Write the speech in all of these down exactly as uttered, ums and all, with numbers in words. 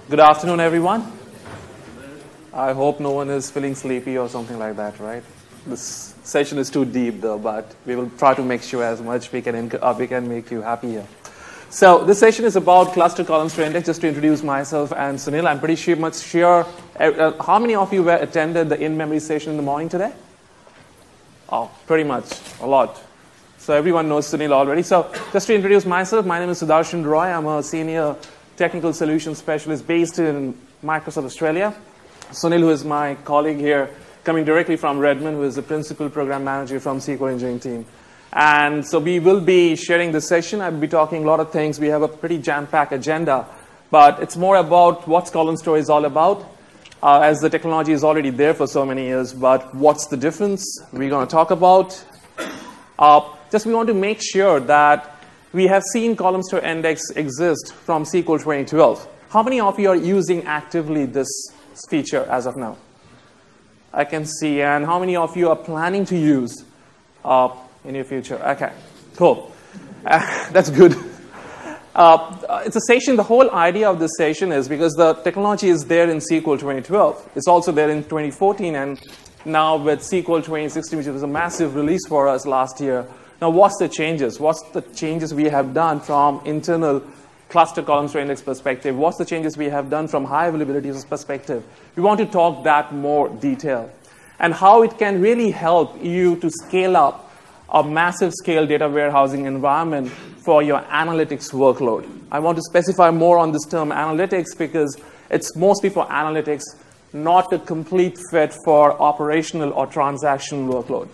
Good afternoon, everyone. I hope no one is feeling sleepy or something like that, right? This session is too deep, though, but we will try to make sure as much we can inc- uh, we can make you happy here. So this session is about cluster columns to index. Just to introduce myself and Sunil, I'm pretty sure, much sure. Uh, how many of you were attended the in-memory session in the morning today? Oh, pretty much, a lot. So everyone knows Sunil already. So just to introduce myself, my name is Sudarshan Roy. I'm a senior technical solutions specialist based in Microsoft Australia. Sunil, who is my colleague here, coming directly from Redmond, who is the principal program manager from S Q L engineering team. And so we will be sharing this session. I'll be talking a lot of things. We have a pretty jam-packed agenda, but it's more about what column store is all about, uh, as the technology is already there for so many years, but what's the difference we're going to talk about. Uh, just we want to make sure that we have seen column store index exist from S Q L twenty twelve. How many of you are using actively this feature as of now? I can see. And how many of you are planning to use uh, in your future? Okay, cool. Uh, that's good. Uh, it's a session. The whole idea of this session is because the technology is there in S Q L twenty twelve. It's also there in twenty fourteen, and now with S Q L twenty sixteen, which was a massive release for us last year. Now, what's the changes? What's the changes we have done from internal cluster columns to index perspective? What's the changes we have done from high availability perspective? We want to talk that more detail and how it can really help you to scale up a massive scale data warehousing environment for your analytics workload. I want to specify more on this term analytics because it's mostly for analytics, not a complete fit for operational or transaction workload.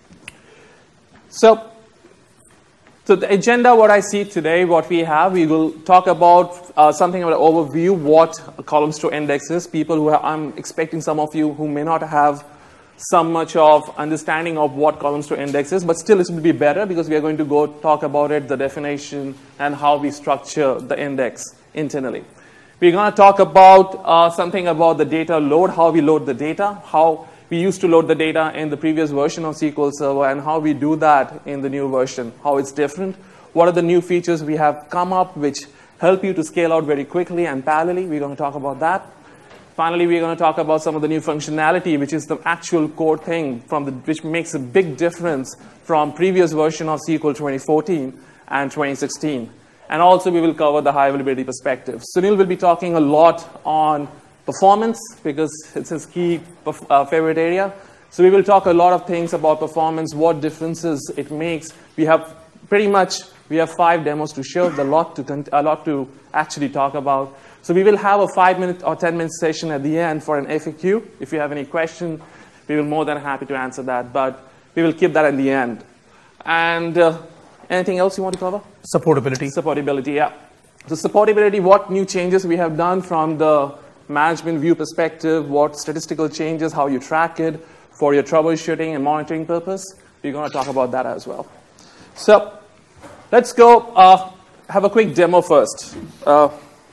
So, So the agenda, what I see today, what we have, we will talk about uh, something about an overview, what a column store index is. People who have, I'm expecting some of you who may not have some much of understanding of what column store index is, but still it will be better because we are going to go talk about it, the definition, and how we structure the index internally. We're going to talk about uh, something about the data load, how we load the data, how we used to load the data in the previous version of S Q L Server and how we do that in the new version, how it's different. What are the new features we have come up which help you to scale out very quickly and parallelly? We're going to talk about that. Finally, we're going to talk about some of the new functionality, which is the actual core thing from the, which makes a big difference from previous version of S Q L twenty fourteen and twenty sixteen. And also, we will cover the high availability perspective. Sunil will be talking a lot on performance, because it's his key uh, favorite area. So we will talk a lot of things about performance, what differences it makes. We have pretty much, we have five demos to show, a lot to, a lot to actually talk about. So we will have a five minute or ten minute session at the end for an F A Q. If you have any question, we will be more than happy to answer that, but we will keep that in the end. And uh, anything else you want to cover? Supportability. Supportability, yeah. So supportability, what new changes we have done from the management view perspective, what statistical changes, how you track it for your troubleshooting and monitoring purpose. We're going to talk about that as well. So let's go uh, have a quick demo first. Uh,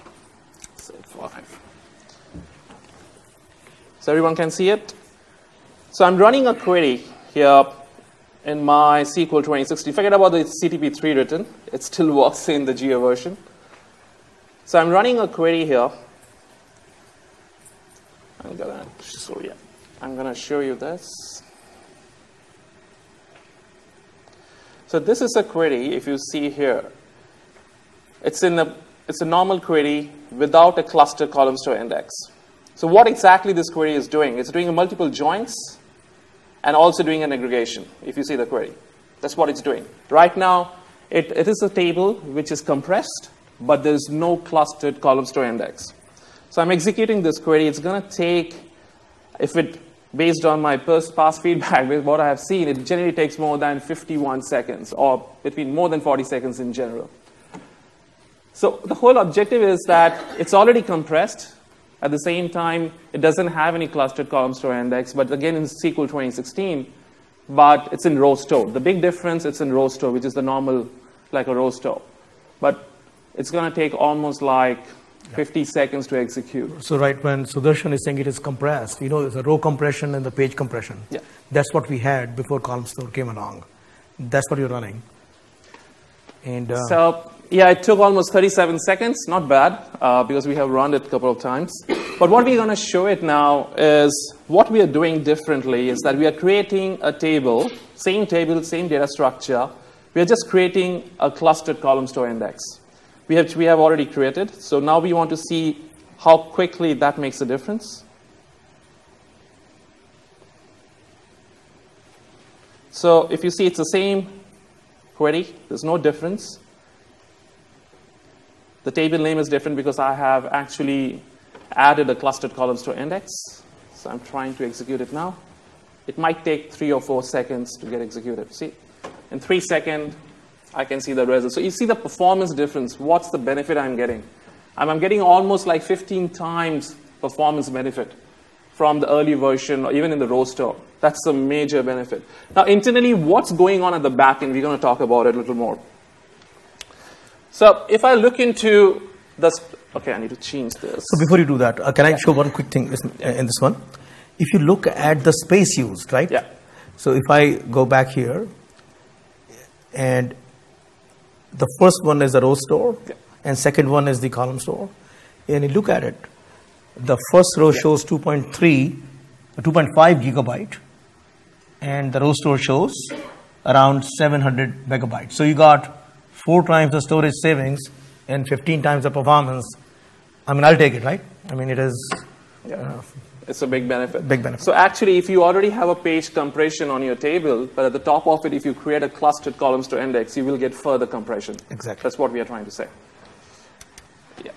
so everyone can see it. So I'm running a query here in my S Q L twenty sixteen. Forget about the C T P three written. It still works in the Geo version. So I'm running a query here. I'm gonna show you. I'm gonna show you this. So this is a query. If you see here, it's in a it's a normal query without a cluster column store index. So what exactly this query is doing? It's doing multiple joins and also doing an aggregation. If you see the query, that's what it's doing. Right now, it it is a table which is compressed, but there is no clustered column store index. So I'm executing this query. It's going to take, if it, based on my past feedback with what I have seen, it generally takes more than fifty-one seconds, or between more than forty seconds in general. So the whole objective is that it's already compressed. At the same time, it doesn't have any clustered column store index, but again in S Q L twenty sixteen, but it's in row store. The big difference, it's in row store, which is the normal, like a row store. But it's going to take almost like fifty seconds to execute. So right when Sudarshan is saying it is compressed, you know, there's a row compression and the page compression. Yeah. That's what we had before column store came along. That's what you're running. And uh, so Yeah, it took almost thirty-seven seconds. Not bad, uh, because we have run it a couple of times. But what we're going to show it now is what we are doing differently is that we are creating a table, same table, same data structure. We are just creating a clustered column store index. We have, we have already created. So now we want to see how quickly that makes a difference. So if you see, it's the same query. There's no difference. The table name is different because I have actually added a clustered column store index. So I'm trying to execute it now. It might take three or four seconds to get executed. See, in three seconds, I can see the result. So you see the performance difference. What's the benefit I'm getting? I'm, I'm getting almost like fifteen times performance benefit from the early version or even in the row store. That's a major benefit. Now, internally, what's going on at the back end? We're going to talk about it a little more. So if I look into this, okay, I need to change this. So before you do that, uh, can I show one quick thing in this one? If you look at the space used, right? Yeah. So if I go back here, and the first one is the row store, yeah. and second one is the column store, and you look at it, the first row yeah. shows two point three, two point five gigabyte, and the row store shows around seven hundred megabytes. So you got four times the storage savings and fifteen times the performance. I mean, I'll take it, right? I mean, it is... Yeah. Uh, it's a big benefit. Big benefit. So actually, if you already have a page compression on your table, but at the top of it, if you create a clustered column store index, you will get further compression. Exactly. That's what we are trying to say. Yeah.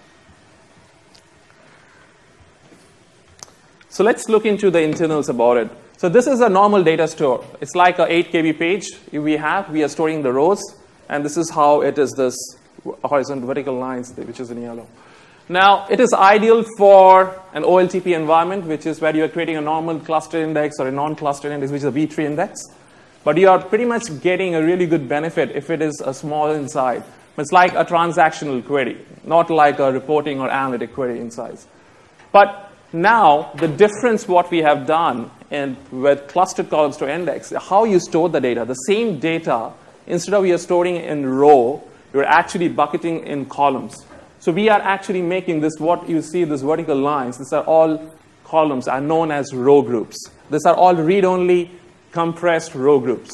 So let's look into the internals about it. So this is a normal data store. It's like an eight K B page we have. We are storing the rows. And this is how it is, this horizontal vertical lines, which is in yellow. Now, it is ideal for an O L T P environment, which is where you are creating a normal cluster index or a non-cluster index, which is a V three index. But you are pretty much getting a really good benefit if it is a small inside. It's like a transactional query, not like a reporting or analytic query inside. But now, the difference what we have done in, with clustered column store index, how you store the data, the same data, instead of you're storing in row, you're actually bucketing in columns. So we are actually making this, what you see, these vertical lines, these are all columns, are known as row groups. These are all read-only compressed row groups.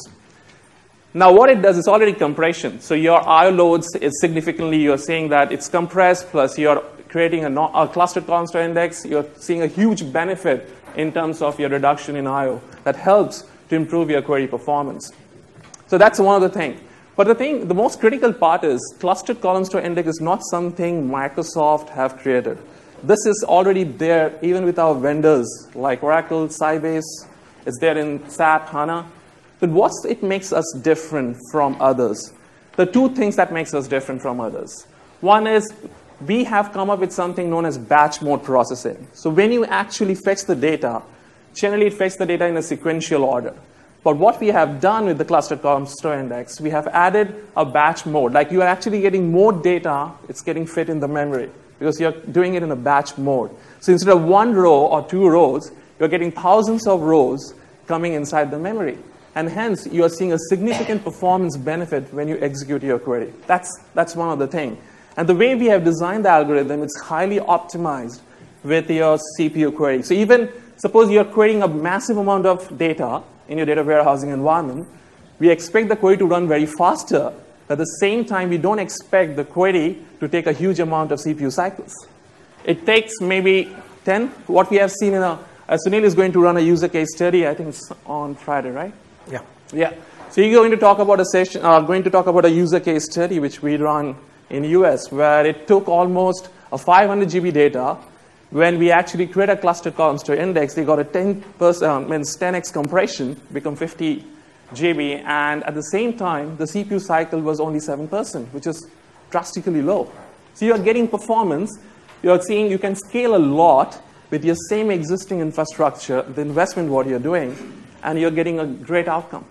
Now what it does is already compression. So your I O loads is significantly, you're saying that it's compressed, plus you're creating a, a clustered column store index, you're seeing a huge benefit in terms of your reduction in I O. That helps to improve your query performance. So that's one of the things. But the thing, the most critical part is clustered column store index is not something Microsoft have created. This is already there even with our vendors like Oracle, Sybase. It's there in S A P, HANA. But what it makes us different from others? The two things that makes us different from others. One is we have come up with something known as batch mode processing. So when you actually fetch the data, generally it fetches the data in a sequential order. But what we have done with the clustered column store index, we have added a batch mode. Like you are actually getting more data, it's getting fit in the memory because you're doing it in a batch mode. So instead of one row or two rows, you're getting thousands of rows coming inside the memory. And hence, you're seeing a significant performance benefit when you execute your query. That's, that's one of the things. And the way we have designed the algorithm, it's highly optimized with your C P U query. So even suppose you're querying a massive amount of data in your data warehousing environment, we expect the query to run very faster. At the same time, we don't expect the query to take a huge amount of C P U cycles. It takes maybe ten. What we have seen in a, uh, Sunil is going to run a user case study. I think it's on Friday, right? Yeah. Yeah. So you're going to talk about a session, uh, going to talk about a user case study which we run in U S, where it took almost a five hundred G B data. When we actually create a clustered column store index, they got a ten percent, um, means ten x compression, become fifty G B, and at the same time, the C P U cycle was only seven percent, which is drastically low. So you're getting performance. You're seeing you can scale a lot with your same existing infrastructure, the investment what you're doing, and you're getting a great outcome.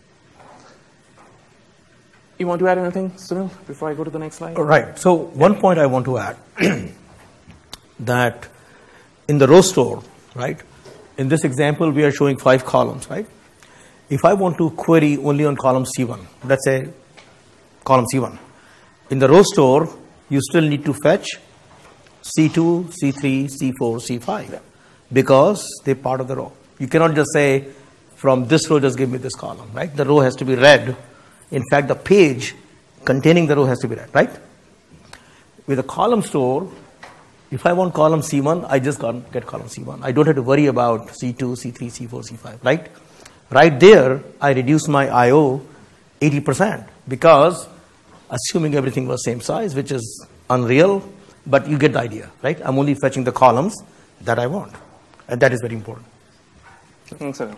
You want to add anything, Sunil, before I go to the next slide? All right. So one point I want to add, that in the row store, right, in this example, we are showing five columns, right? If I want to query only on column C one, let's say column C one, In the row store, you still need to fetch C two, C three, C four, C five, yeah. because they're part of the row. You cannot just say, from this row, just give me this column, right? The row has to be read. In fact, the page containing the row has to be read, right? With a column store, if I want column C one, I just got, get column C one. I don't have to worry about C two, C three, C four, C five, right? Right there, I reduce my I O eighty percent because assuming everything was same size, which is unreal, but you get the idea, right? I'm only fetching the columns that I want, and that is very important. Thanks, sir.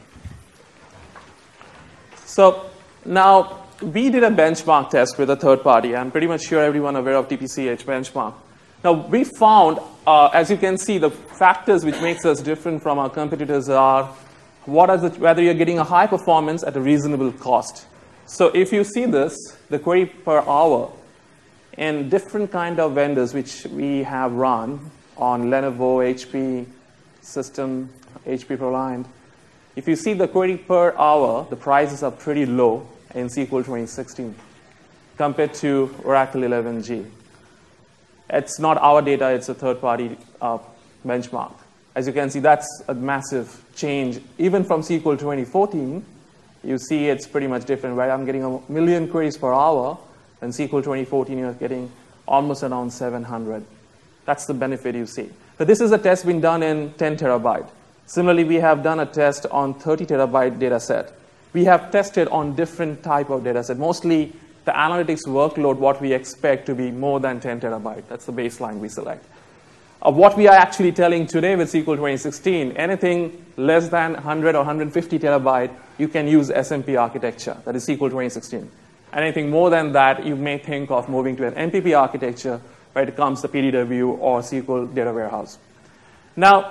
So now we did a benchmark test with a third party. I'm pretty much sure everyone aware of T P C H benchmark. Now we found, uh, as you can see, the factors which makes us different from our competitors are what are the, whether you're getting a high performance at a reasonable cost. So if you see this, the query per hour in different kind of vendors which we have run on Lenovo, H P, System, H P ProLiant, if you see the query per hour, the prices are pretty low in S Q L twenty sixteen compared to Oracle eleven G. It's not our data, it's a third-party uh, benchmark. As you can see, that's a massive change. Even from S Q L twenty fourteen, you see it's pretty much different, where I'm getting a million queries per hour, and S Q L twenty fourteen, you're getting almost around seven hundred. That's the benefit you see. So this is a test being done in ten terabyte. Similarly, we have done a test on thirty terabyte data set. We have tested on different type of data set. Mostly the analytics workload, what we expect to be more than ten terabyte. That's the baseline we select. Uh, what we are actually telling today with S Q L twenty sixteen, anything less than one hundred or one hundred fifty terabyte, you can use S M P architecture, that is S Q L twenty sixteen. Anything more than that, you may think of moving to an M P P architecture, where it comes to P D W or S Q L data warehouse. Now,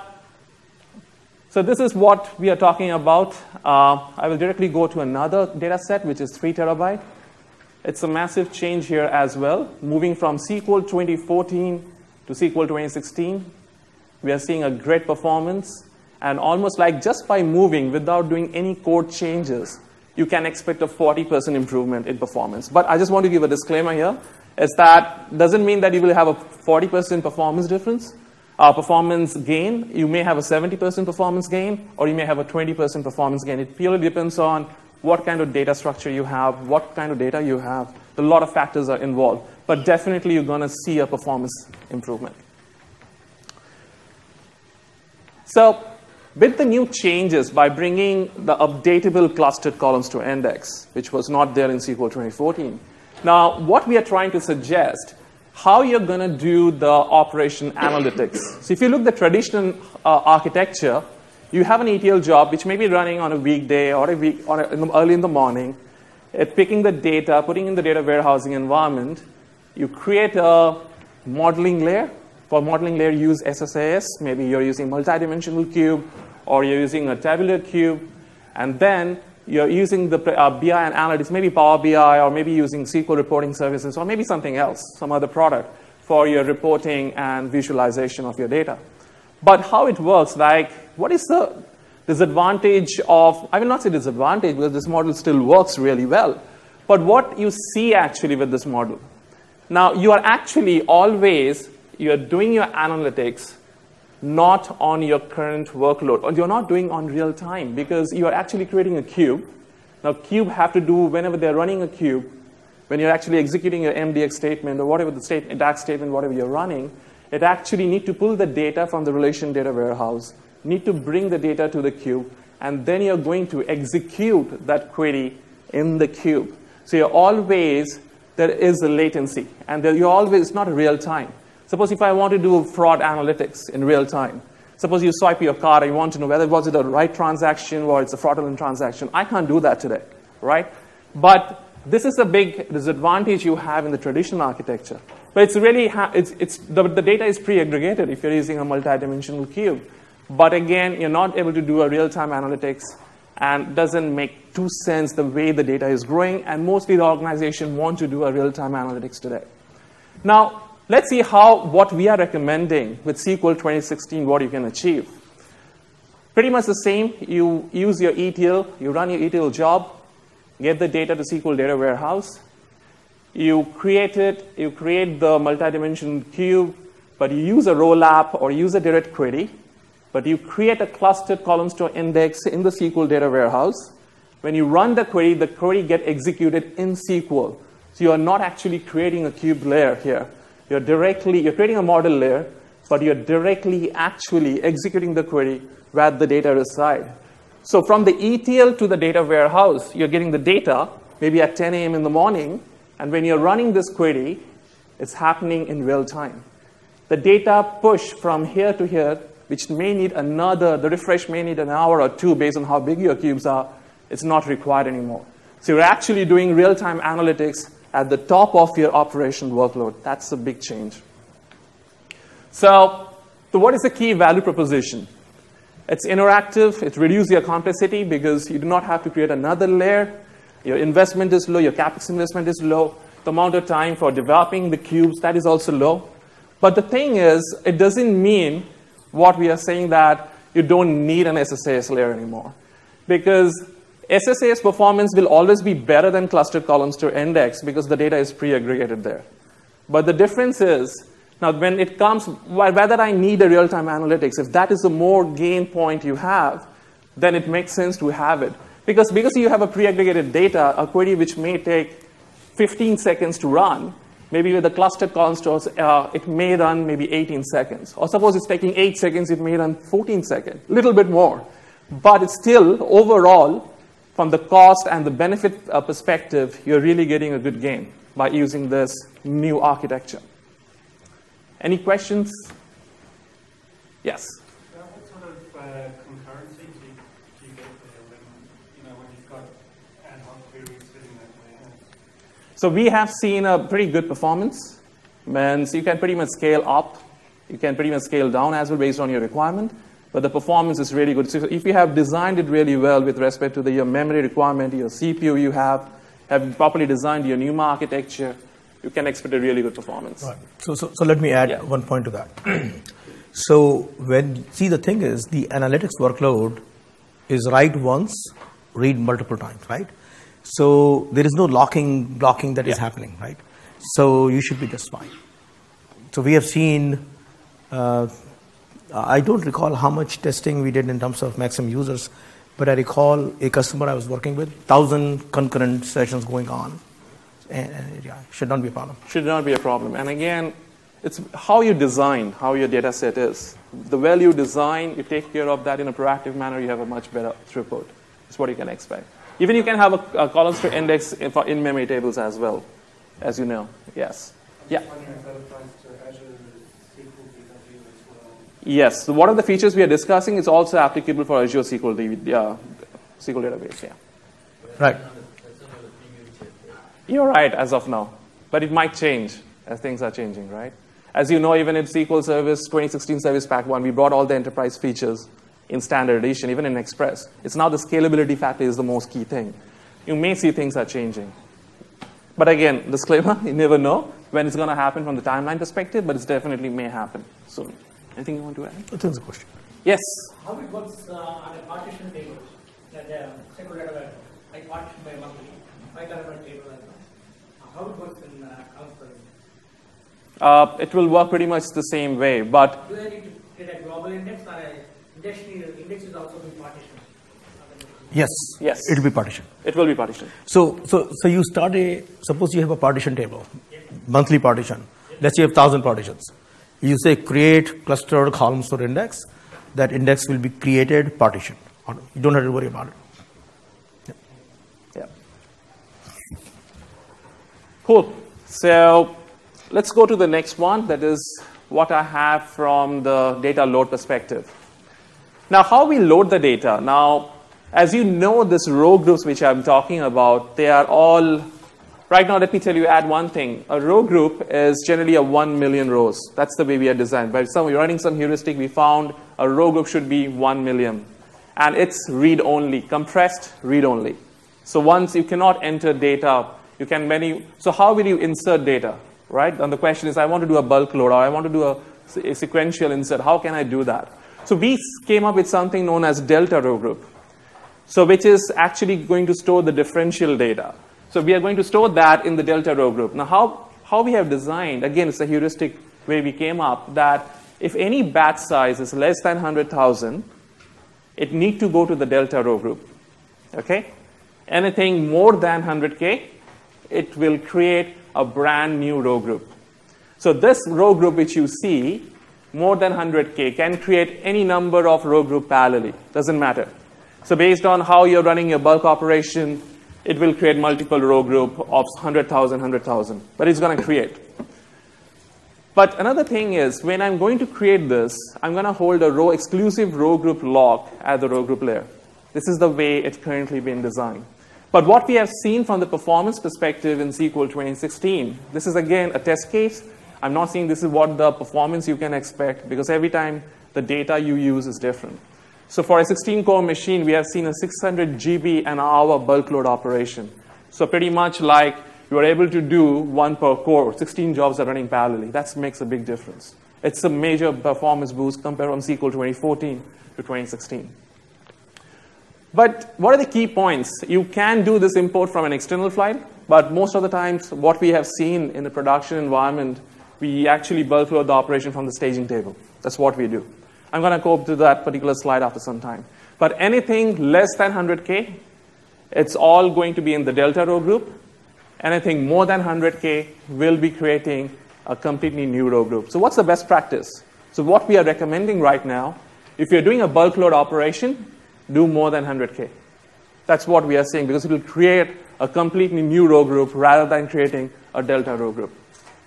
so this is what we are talking about. Uh, I will directly go to another data set, which is three terabyte. It's a massive change here as well, moving from S Q L twenty fourteen to S Q L twenty sixteen. We are seeing a great performance, and almost like just by moving without doing any code changes, you can expect a forty percent improvement in performance. But I just want to give a disclaimer here, is that doesn't mean that you will have a forty percent performance difference. Uh, performance gain, you may have a seventy percent performance gain, or you may have a twenty percent performance gain. It purely depends on what kind of data structure you have, what kind of data you have. A lot of factors are involved. But definitely you're going to see a performance improvement. So with the new changes, by bringing the updatable clustered columns to index, which was not there in S Q L twenty fourteen, now what we are trying to suggest, how you're going to do the operation analytics. So if you look at the traditional uh, architecture, you have an E T L job which may be running on a weekday or a week or in the, early in the morning. It's picking the data, putting in the data warehousing environment. You create a modeling layer. For modeling layer, use S S A S. Maybe you're using multidimensional cube, or you're using a tabular cube, and then you're using the uh, B I and analytics, maybe Power B I, or maybe using S Q L reporting services, or maybe something else, some other product for your reporting and visualization of your data. But how it works, like, what is the disadvantage of, I will not say disadvantage, because this model still works really well, but what you see actually with this model. Now, you are actually always, you're doing your analytics not on your current workload, or you're not doing on real time, because you're actually creating a cube. Now, cube have to do, whenever they're running a cube, when you're actually executing your M D X statement, or whatever the state, DAX statement, whatever you're running, it actually need to pull the data from the relation data warehouse, need to bring the data to the cube, and then you're going to execute that query in the cube. So you're always, there is a latency, and there, you're always, it's not real time. Suppose if I want to do fraud analytics in real time, suppose you swipe your card and you want to know whether was it a right transaction or it's a fraudulent transaction. I can't do that today, right? But this is a big disadvantage you have in the traditional architecture. But it's really, ha it's, it's, the, the data is pre-aggregated if you're using a multidimensional cube. But again, you're not able to do a real-time analytics, and doesn't make too sense the way the data is growing, and mostly the organization want to do a real-time analytics today. Now, let's see how what we are recommending with S Q L twenty sixteen, what you can achieve. Pretty much the same. You use your E T L, you run your E T L job, get the data to S Q L data warehouse. you create it, you create the multi-dimensional cube, but you use a rollup or use a direct query, but you create a clustered column store index in the S Q L data warehouse. When you run the query, the query gets executed in S Q L. So you are not actually creating a cube layer here. You're directly, you're creating a model layer, but you're directly actually executing the query where the data reside. So from the E T L to the data warehouse, you're getting the data maybe at ten A M in the morning, and when you're running this query, it's happening in real time. The data push from here to here, which may need another, the refresh may need an hour or two based on how big your cubes are, it's not required anymore. So you're actually doing real-time analytics at the top of your operation workload. That's a big change. So, so what is the key value proposition? It's interactive. It reduces your complexity because you do not have to create another layer. Your investment is low. Your CapEx investment is low. The amount of time for developing the cubes, that is also low. But the thing is, it doesn't mean what we are saying that you don't need an S S A S layer anymore. Because S S A S performance will always be better than clustered column store index because the data is pre-aggregated there. But the difference is, now when it comes, whether I need a real-time analytics, if that is the more gain point you have, then it makes sense to have it. Because, because you have a pre-aggregated data, a query which may take fifteen seconds to run, maybe with the clustered column stores, uh, it may run maybe eighteen seconds. Or suppose it's taking eight seconds, it may run fourteen seconds, a little bit more. But it's still, overall, from the cost and the benefit uh, perspective, you're really getting a good gain by using this new architecture. Any questions? Yes? Uh, what sort of uh, concurrency do you, do you get there when, you know, when you've got ad hoc queries sitting that way? So we have seen a pretty good performance. And so you can pretty much scale up. You can pretty much scale down as well based on your requirement. But the performance is really good. So if you have designed it really well with respect to the, your memory requirement, your C P U you have, have properly designed your NUMA architecture, you can expect a really good performance. Right. So, so, so let me add yeah. one point to that. So when, see the thing is, the analytics workload is write once, read multiple times, right? So there is no locking, blocking that yeah. is happening, right? So you should be just fine. So we have seen, uh, I don't recall how much testing we did in terms of maximum users, but I recall a customer I was working with, thousand concurrent sessions going on. And, and yeah, should not be a problem. Should not be a problem. And again, it's how you design, how your data set is. The well you design, you take care of that in a proactive manner, you have a much better throughput. That's what you can expect. Even you can have a, a column store index in, for in-memory tables as well, as you know. Yes. Yeah. Yes. So what are the features we are discussing? It's also applicable for Azure S Q L, uh, S Q L database. Yeah. Right. You're right as of now, but it might change as things are changing, right? As you know, even in S Q L Service twenty sixteen Service Pack one, we brought all the enterprise features in standard edition, even in Express. It's now the scalability factor is the most key thing. You may see things are changing. But again, disclaimer, you never know when it's going to happen from the timeline perspective, but it definitely may happen soon. Anything you want to add? I think it's a question. Yes? How it works uh, on a partition table, that uh, S Q L data warehouse, like partition by monthly, five terabyte table, and how it works in uh, Confluent? Uh, it will work pretty much the same way, but... Do I need to create a global index or a index, index is also being partitioned? Yes. Yes. It will be partitioned. It will be partitioned. So, so, so you start a, suppose you have a partition table, yeah. monthly partition. Yeah. Let's say you have one thousand partitions. You say create clustered column store index. That index will be created partition. You don't have to worry about it. Yeah. yeah. Cool. So let's go to the next one. That is what I have from the data load perspective. Now, how we load the data. Now, as you know, this row groups which I'm talking about, they are all, right now, let me tell you, add one thing. A row group is generally a one million rows. That's the way we are designed. By some, we're running some heuristic, we found a row group should be one million. And it's read-only, compressed read-only. So once you cannot enter data, you can many, so how will you insert data, right? And the question is, I want to do a bulk load, or I want to do a, a sequential insert. How can I do that? So we came up with something known as delta row group. So which is actually going to store the differential data. So we are going to store that in the delta row group. Now, how, how we have designed, again, it's a heuristic way we came up, that if any batch size is less than one hundred thousand, it need to go to the delta row group. Okay? Anything more than one hundred K, it will create a brand new row group. So this row group which you see, more than one hundred K, can create any number of row group parallelly. Doesn't matter. So based on how you're running your bulk operation, it will create multiple row group of one hundred thousand, one hundred thousand. But it's going to create. But another thing is, when I'm going to create this, I'm going to hold a row exclusive row group lock at the row group layer. This is the way it's currently been designed. But what we have seen from the performance perspective in S Q L twenty sixteen, this is again a test case. I'm not saying this is what the performance you can expect, because every time the data you use is different. So for a sixteen core machine, we have seen a six hundred G B an hour bulk load operation. So pretty much like you are able to do one per core, sixteen jobs are running parallelly. That makes a big difference. It's a major performance boost compared from S Q L twenty fourteen to twenty sixteen. But what are the key points? You can do this import from an external file, but most of the times what we have seen in the production environment, we actually bulk load the operation from the staging table. That's what we do. I'm going to go to that particular slide after some time. But anything less than one hundred K, it's all going to be in the delta row group. Anything more than one hundred K will be creating a completely new row group. So what's the best practice? So what we are recommending right now, if you're doing a bulk load operation, do more than one hundred K. That's what we are saying, because it will create a completely new row group rather than creating a delta row group.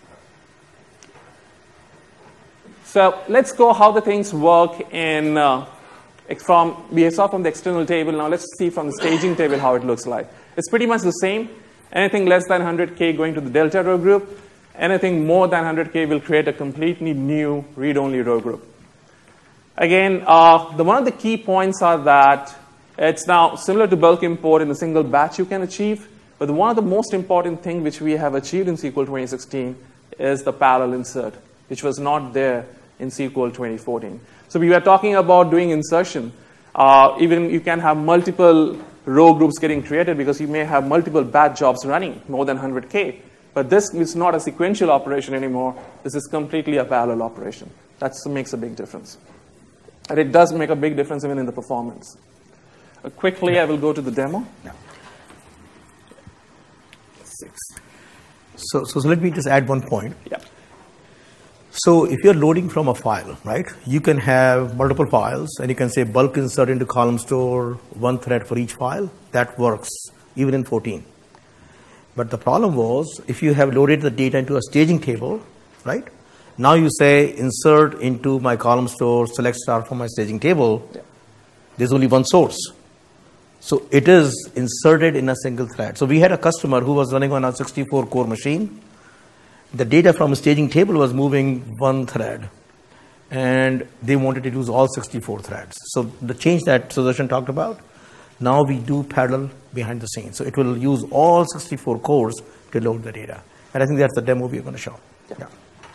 So let's go how the things work in, uh, from, we saw from the external table. Now let's see from the staging table how it looks like. It's pretty much the same. Anything less than one hundred K going to the delta row group. Anything more than one hundred K will create a completely new read-only row group. Again, uh, the, one of the key points are that it's now similar to bulk import in a single batch you can achieve. But one of the most important things which we have achieved in S Q L twenty sixteen is the parallel insert, which was not there in S Q L twenty fourteen. So we were talking about doing insertion. Uh, even you can have multiple row groups getting created because you may have multiple batch jobs running, more than one hundred K. But this is not a sequential operation anymore. This is completely a parallel operation. That makes a big difference. And it does make a big difference even in the performance. Uh, quickly, yeah. I will go to the demo. Yeah. Six. So, so, so let me just add one point. Yeah. So if you're loading from a file, right, you can have multiple files, and you can say bulk insert into column store, one thread for each file. That works, even in fourteen. But the problem was, if you have loaded the data into a staging table, right, now you say insert into my column store, select star from my staging table, yeah. There's only one source. So it is inserted in a single thread. So we had a customer who was running on a sixty-four core machine. The data from a staging table was moving one thread, and they wanted to use all sixty-four threads. So the change that Sudarshan talked about, now we do parallel behind the scenes. So it will use all sixty-four cores to load the data. And I think that's the demo we're going to show. Yeah. Yeah.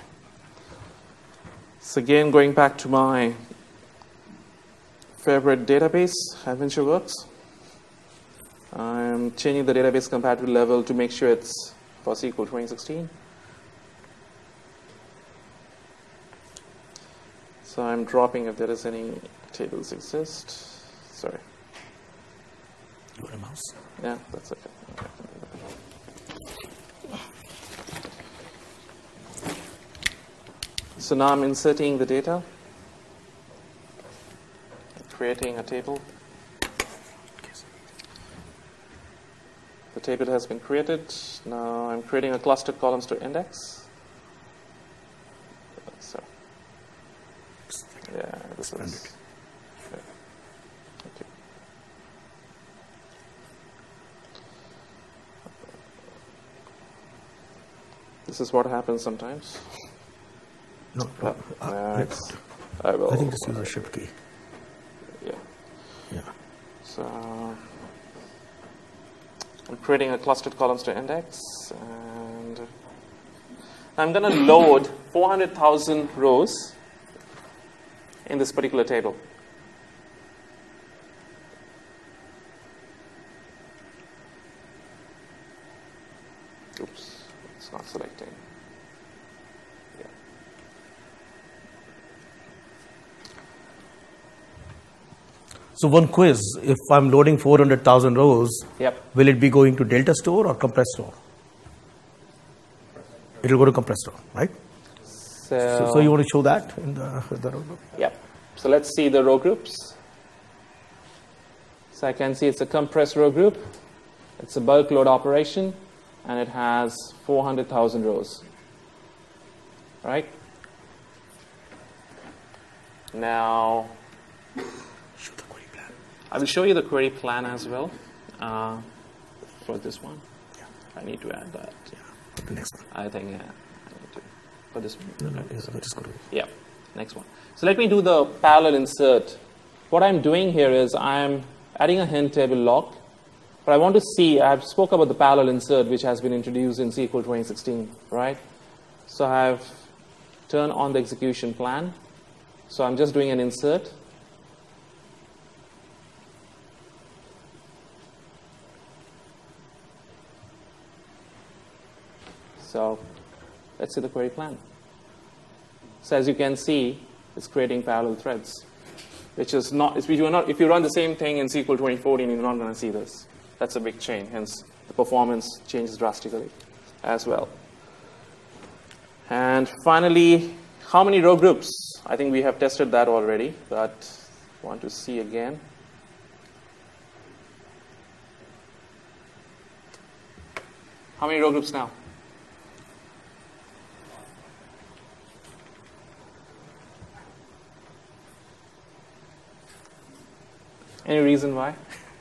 So again, going back to my favorite database, AdventureWorks. I'm changing the database compatibility level to make sure it's for S Q L twenty sixteen. So I'm dropping if there is any tables exist. Sorry. You want a mouse? Yeah, that's okay. So now I'm inserting the data, creating a table. The table has been created. Now I'm creating a clustered columns to index. So, yeah, this is. Yeah. Okay. This is what happens sometimes. No, uh, uh, uh, it's, I will. I think just use a shift key. Yeah. Yeah. So I'm creating a clustered columns to index, and I'm going to load four hundred thousand rows in this particular table. So one quiz, if I'm loading four hundred thousand rows, Yep. will it be going to delta store or compressed store? It'll go to compressed store, right? So, So, so you want to show that in the, the row group? Yep. So let's see the row groups. So I can see it's a compressed row group. It's a bulk load operation, and it has four hundred thousand rows. Right? Now, Show the query plan. I will show you the query plan as well uh, for this one. Yeah. I need to add that. Yeah. Put the next one. I think yeah, I need to for this one. No, no, yes, just go to Yeah, next one. So let me do the parallel insert. What I'm doing here is I'm adding a hint table lock, but I want to see, I've spoke about the parallel insert which has been introduced in S Q L twenty sixteen, right? So I've turned on the execution plan. So I'm just doing an insert. So let's see the query plan. So as you can see, it's creating parallel threads, which is not, if you, are not, if you run the same thing in S Q L twenty fourteen, you're not going to see this. That's a big change, hence the performance changes drastically as well. And finally, how many row groups? I think we have tested that already, but want to see again. How many row groups now? Any reason why?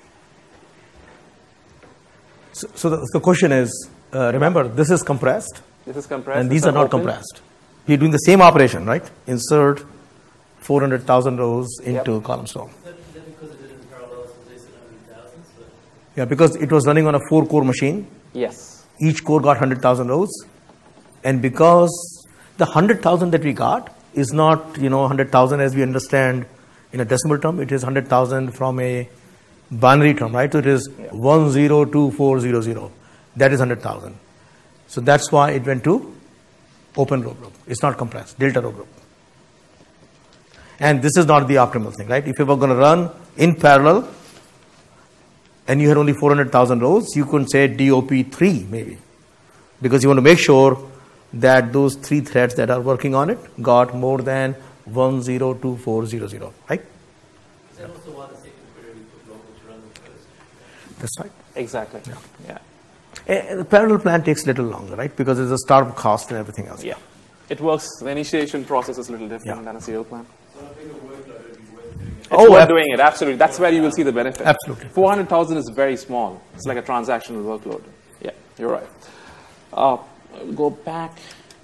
So, so the, the question is, uh, remember, this is compressed, This is compressed. and these this are not open. compressed. We're doing the same operation, right? Insert four hundred thousand rows into Yep. column store. Is that, is that because it didn't parallel to this in hundred thousands? Yeah, because it was running on a four-core machine. Yes. Each core got one hundred thousand rows. And because the one hundred thousand that we got is not, you know, one hundred thousand as we understand in a decimal term. It is one hundred thousand from a binary term, right? So it is Yeah. one zero two four zero zero. That is one hundred thousand. So that's why it went to open row group. It's not compressed, delta row group. And this is not the optimal thing, right? If you were going to run in parallel and you had only four hundred thousand rows, you could say D O P three maybe. Because you want to make sure that those three threads that are working on it got more than one zero two four zero zero, right? Is that also why the second query we put local to run the first? That's right. Exactly. Yeah. Yeah. And the parallel plan takes a little longer, right? Because there's a startup cost and everything else. Yeah. It works. The initiation process is a little different Yeah. than a serial plan. So I think a workload would be worth doing it. It's Oh, worth ab- doing it. Absolutely. That's where you will see the benefit. Absolutely. four hundred thousand is very small. It's like a transactional workload. Yeah, you're right. Uh, go back.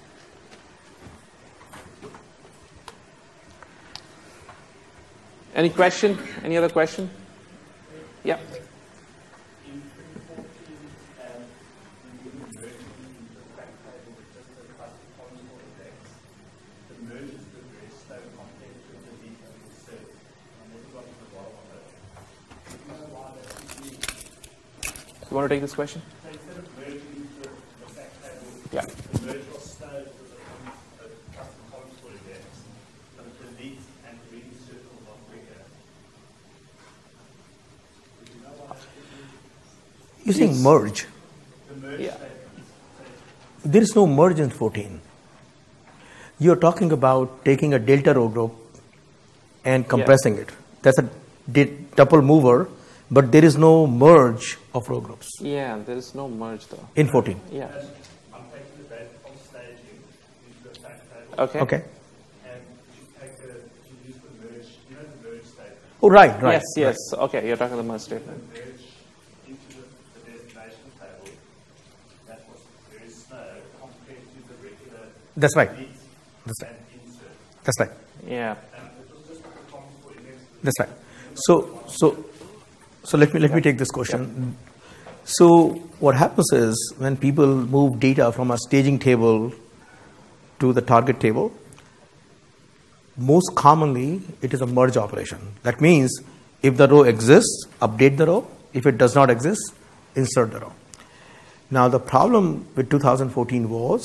Any question? Any other question? Yeah. You want to take this question? Yeah. You're saying merge. Yeah. There is no merge in fourteen. You're talking about taking a delta row group and compressing it. That's a di- tuple mover, but there is no merge of row groups Yeah, there is no merge though. in fourteen. Yeah. I'm taking the data from staging into the fact table. Okay. Okay. And you take the, you use the merge, you know the merge statement. Oh, right, right. Yes, yes. Okay, you're talking the merge statement. Merge into the, the designation table. That was very slow compared to the regular That's right. delete That's right. and insert. That's right. Yeah. And it was just like a common for index. That's right. So, so, so let me let me take this question. So, what happens is when people move data from a staging table to the target table, most commonly it is a merge operation. That means if the row exists, update the row. If it does not exist, insert the row. Now, the problem with two thousand fourteen was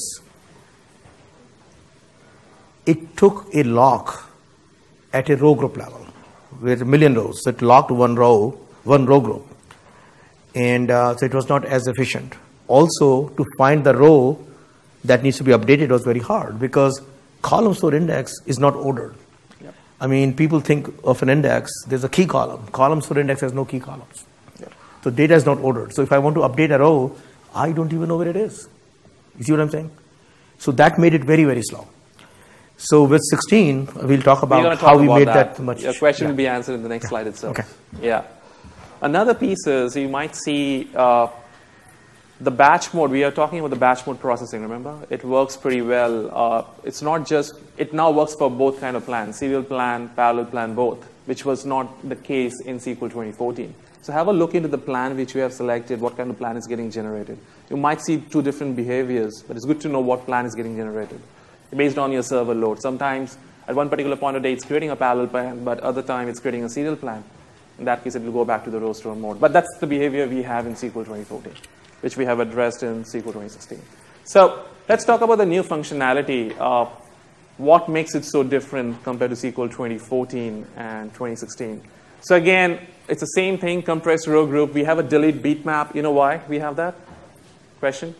it took a lock at a row group level. with a million rows. So it locked one row, one row group. And uh, so it was not as efficient. Also, to find the row that needs to be updated was very hard because column store index is not ordered. Yep. I mean, people think of an index, there's a key column. Column store index has no key columns. Yep. So data is not ordered. So if I want to update a row, I don't even know where it is. You see what I'm saying? So that made it very, very slow. So with sixteen, we'll talk about talk how we about made that. that, much. Your question yeah. will be answered in the next slide itself. Okay. Yeah. Another piece is you might see uh, the batch mode. We are talking about the batch mode processing, remember? It works pretty well. Uh, it's not just, it now works for both kind of plans, serial plan, parallel plan, both, which was not the case in S Q L twenty fourteen. So have a look into the plan which you have selected, what kind of plan is getting generated. You might see two different behaviors, but it's good to know what plan is getting generated based on your server load. Sometimes at one particular point of day, it's creating a parallel plan, but other time it's creating a serial plan. In that case, it will go back to the row store mode. But that's the behavior we have in S Q L twenty fourteen, which we have addressed in S Q L twenty sixteen. So let's talk about the new functionality. Uh, what makes it so different compared to S Q L twenty fourteen and twenty sixteen? So again, it's the same thing, compressed row group. We have a delete bitmap. You know why we have that? Question?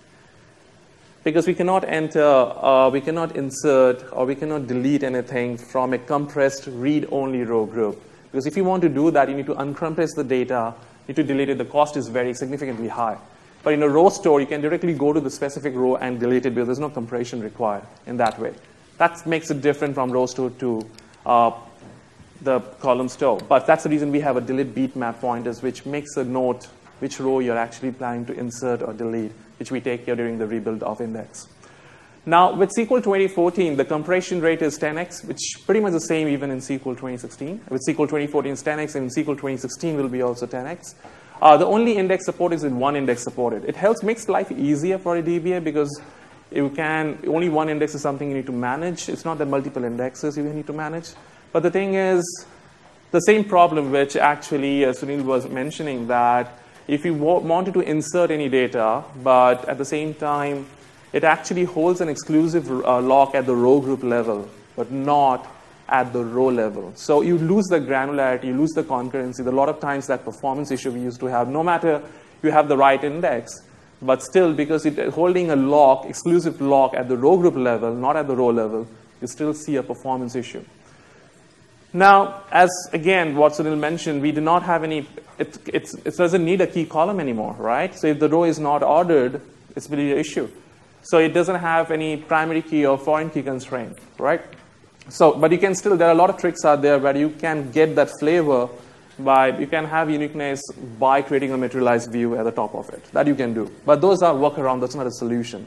Because we cannot enter, uh, we cannot insert, or we cannot delete anything from a compressed read-only row group. Because if you want to do that, you need to uncompress the data, you need to delete it. The cost is very significantly high. But in a row store, you can directly go to the specific row and delete it because there's no compression required in that way. That makes it different from row store to uh, the column store. But that's the reason we have a delete bitmap pointers, which makes a note which row you're actually planning to insert or delete, which we take care during the rebuild of index. Now, with S Q L twenty fourteen, the compression rate is ten x, which is pretty much the same even in S Q L twenty sixteen. With S Q L twenty fourteen, it's ten x, and S Q L twenty sixteen will be also ten x. Uh, the only index support is in one index supported. It helps, makes life easier for a D B A because you can, only one index is something you need to manage. It's not that multiple indexes you need to manage. But the thing is, the same problem which actually uh, Sunil was mentioning, that if you wanted to insert any data, but at the same time, it actually holds an exclusive uh, lock at the row group level, but not at the row level. So you lose the granularity, you lose the concurrency. A lot of times that performance issue we used to have, no matter you have the right index, but still because it's holding a lock, exclusive lock at the row group level, not at the row level, you still see a performance issue. Now, as again, what Sunil mentioned, we do not have any, it, it's, it doesn't need a key column anymore, right? So if the row is not ordered, it's really an issue. So it doesn't have any primary key or foreign key constraint, right? So, but you can still, there are a lot of tricks out there where you can get that flavor by, you can have uniqueness by creating a materialized view at the top of it. That you can do. But those are workaround, that's not a solution.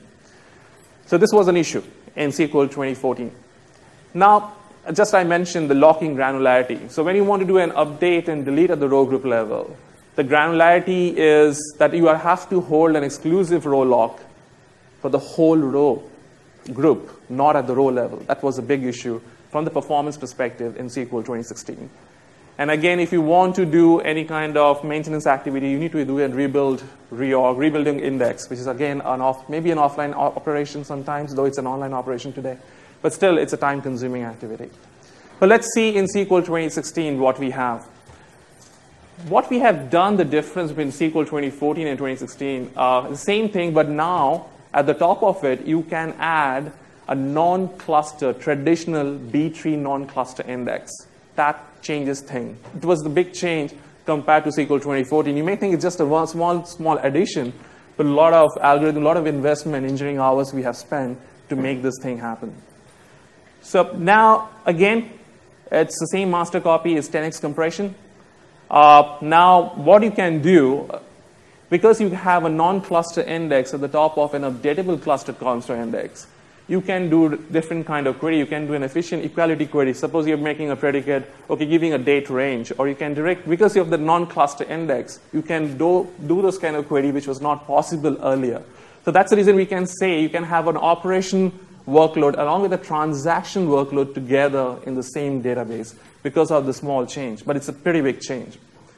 So this was an issue in S Q L twenty fourteen. Now, just I mentioned the locking granularity. So when you want to do an update and delete at the row group level, the granularity is that you have to hold an exclusive row lock for the whole row group, not at the row level. That was a big issue from the performance perspective in S Q L twenty sixteen. And again, if you want to do any kind of maintenance activity, you need to do a rebuild, reorg, rebuilding index, which is again an off, maybe an offline operation sometimes, though it's an online operation today. But still, it's a time-consuming activity. But let's see in S Q L twenty sixteen what we have. What we have done, the difference between S Q L twenty fourteen and twenty sixteen, uh, the same thing, but now at the top of it, you can add a non-cluster, traditional B tree non-cluster index. That changes things. It was the big change compared to S Q L twenty fourteen. You may think it's just a one small, small addition, but a lot of algorithm, a lot of investment, engineering hours we have spent to make this thing happen. So now, again, it's the same master copy, it's ten x compression. Uh, now, what you can do, because you have a non-cluster index at the top of an updatable clustered cluster index, you can do different kind of query. You can do an efficient equality query. Suppose you're making a predicate, okay, giving a date range, or you can direct, because you have the non-cluster index, you can do, do this kind of query which was not possible earlier. So that's the reason we can say you can have an operation workload along with a transaction workload together in the same database because of the small change. But it's a pretty big change.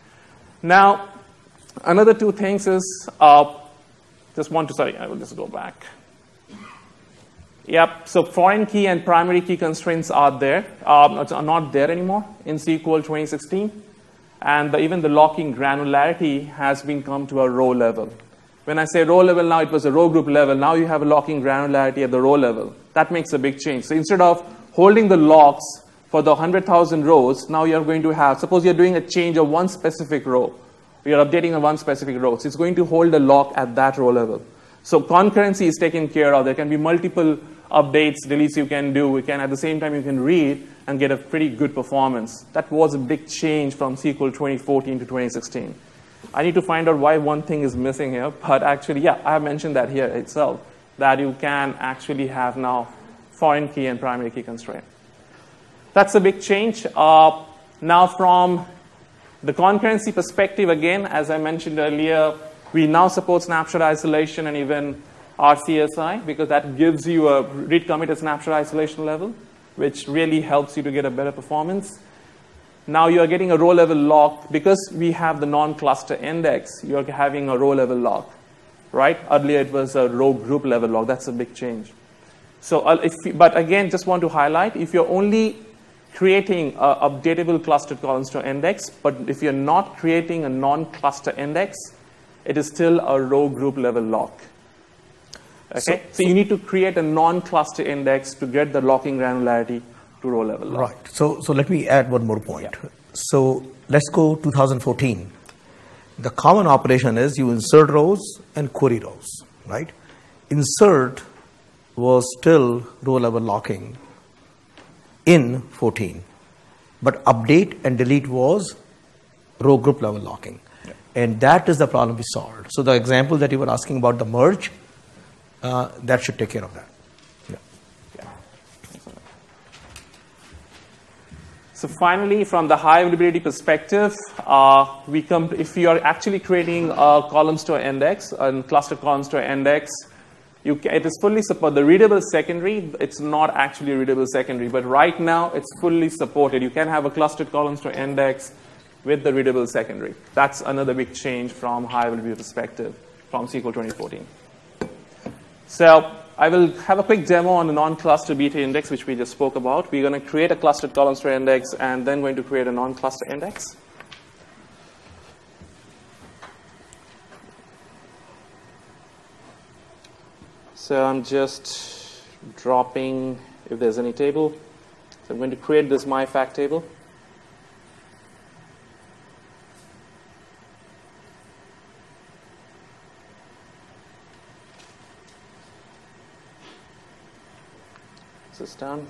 Now, another two things is, uh, just want to, sorry, I will just go back. Yep, so foreign key and primary key constraints are there, um, are not there anymore in S Q L twenty sixteen. And the, even the locking granularity has been come to a row level. When I say row level now, it was a row group level. Now you have a locking granularity at the row level. That makes a big change. So instead of holding the locks for the one hundred thousand rows, now you're going to have, suppose you're doing a change of one specific row. You're updating a one specific row. So it's going to hold the lock at that row level. So concurrency is taken care of. There can be multiple updates, deletes you can do. You can, at the same time, you can read and get a pretty good performance. That was a big change from S Q L twenty fourteen to twenty sixteen. I need to find out why one thing is missing here, but actually, yeah, I have mentioned that here itself, that you can actually have now foreign key and primary key constraint. That's a big change. Uh, now from the concurrency perspective, again, as I mentioned earlier, we now support snapshot isolation and even R C S I, because that gives you a read commit at snapshot isolation level, which really helps you to get a better performance. Now you're getting a row level lock. Because we have the non-cluster index, you're having a row level lock, right? Earlier it was a row group level lock. That's a big change. So, uh, if you, but again, just want to highlight, if you're only creating a updatable clustered column store index, but if you're not creating a non-cluster index, it is still a row group level lock. Okay, so, so you need to create a non-cluster index to get the locking granularity to row level lock. Right. So, so let me add one more point. Yeah. So let's go two thousand fourteen. The common operation is you insert rows and query rows, right? Insert was still row level locking in fourteen, but update and delete was row group level locking. Yeah. And that is the problem we solved. So the example that you were asking about the merge, Uh, that should take care of that. Yeah. Yeah. So finally, from the high availability perspective, uh, we come to, if you are actually creating a column store index, a cluster column store index, you can, it is fully support the readable secondary. It's not actually a readable secondary, but right now it's fully supported. You can have a clustered column store index with the readable secondary. That's another big change from high availability perspective from S Q L twenty fourteen. So I will have a quick demo on the non-cluster beta index, which we just spoke about. We're going to create a clustered column store index and then going to create a non-cluster index. So I'm just dropping if there's any table. So I'm going to create this my fact table. This is done.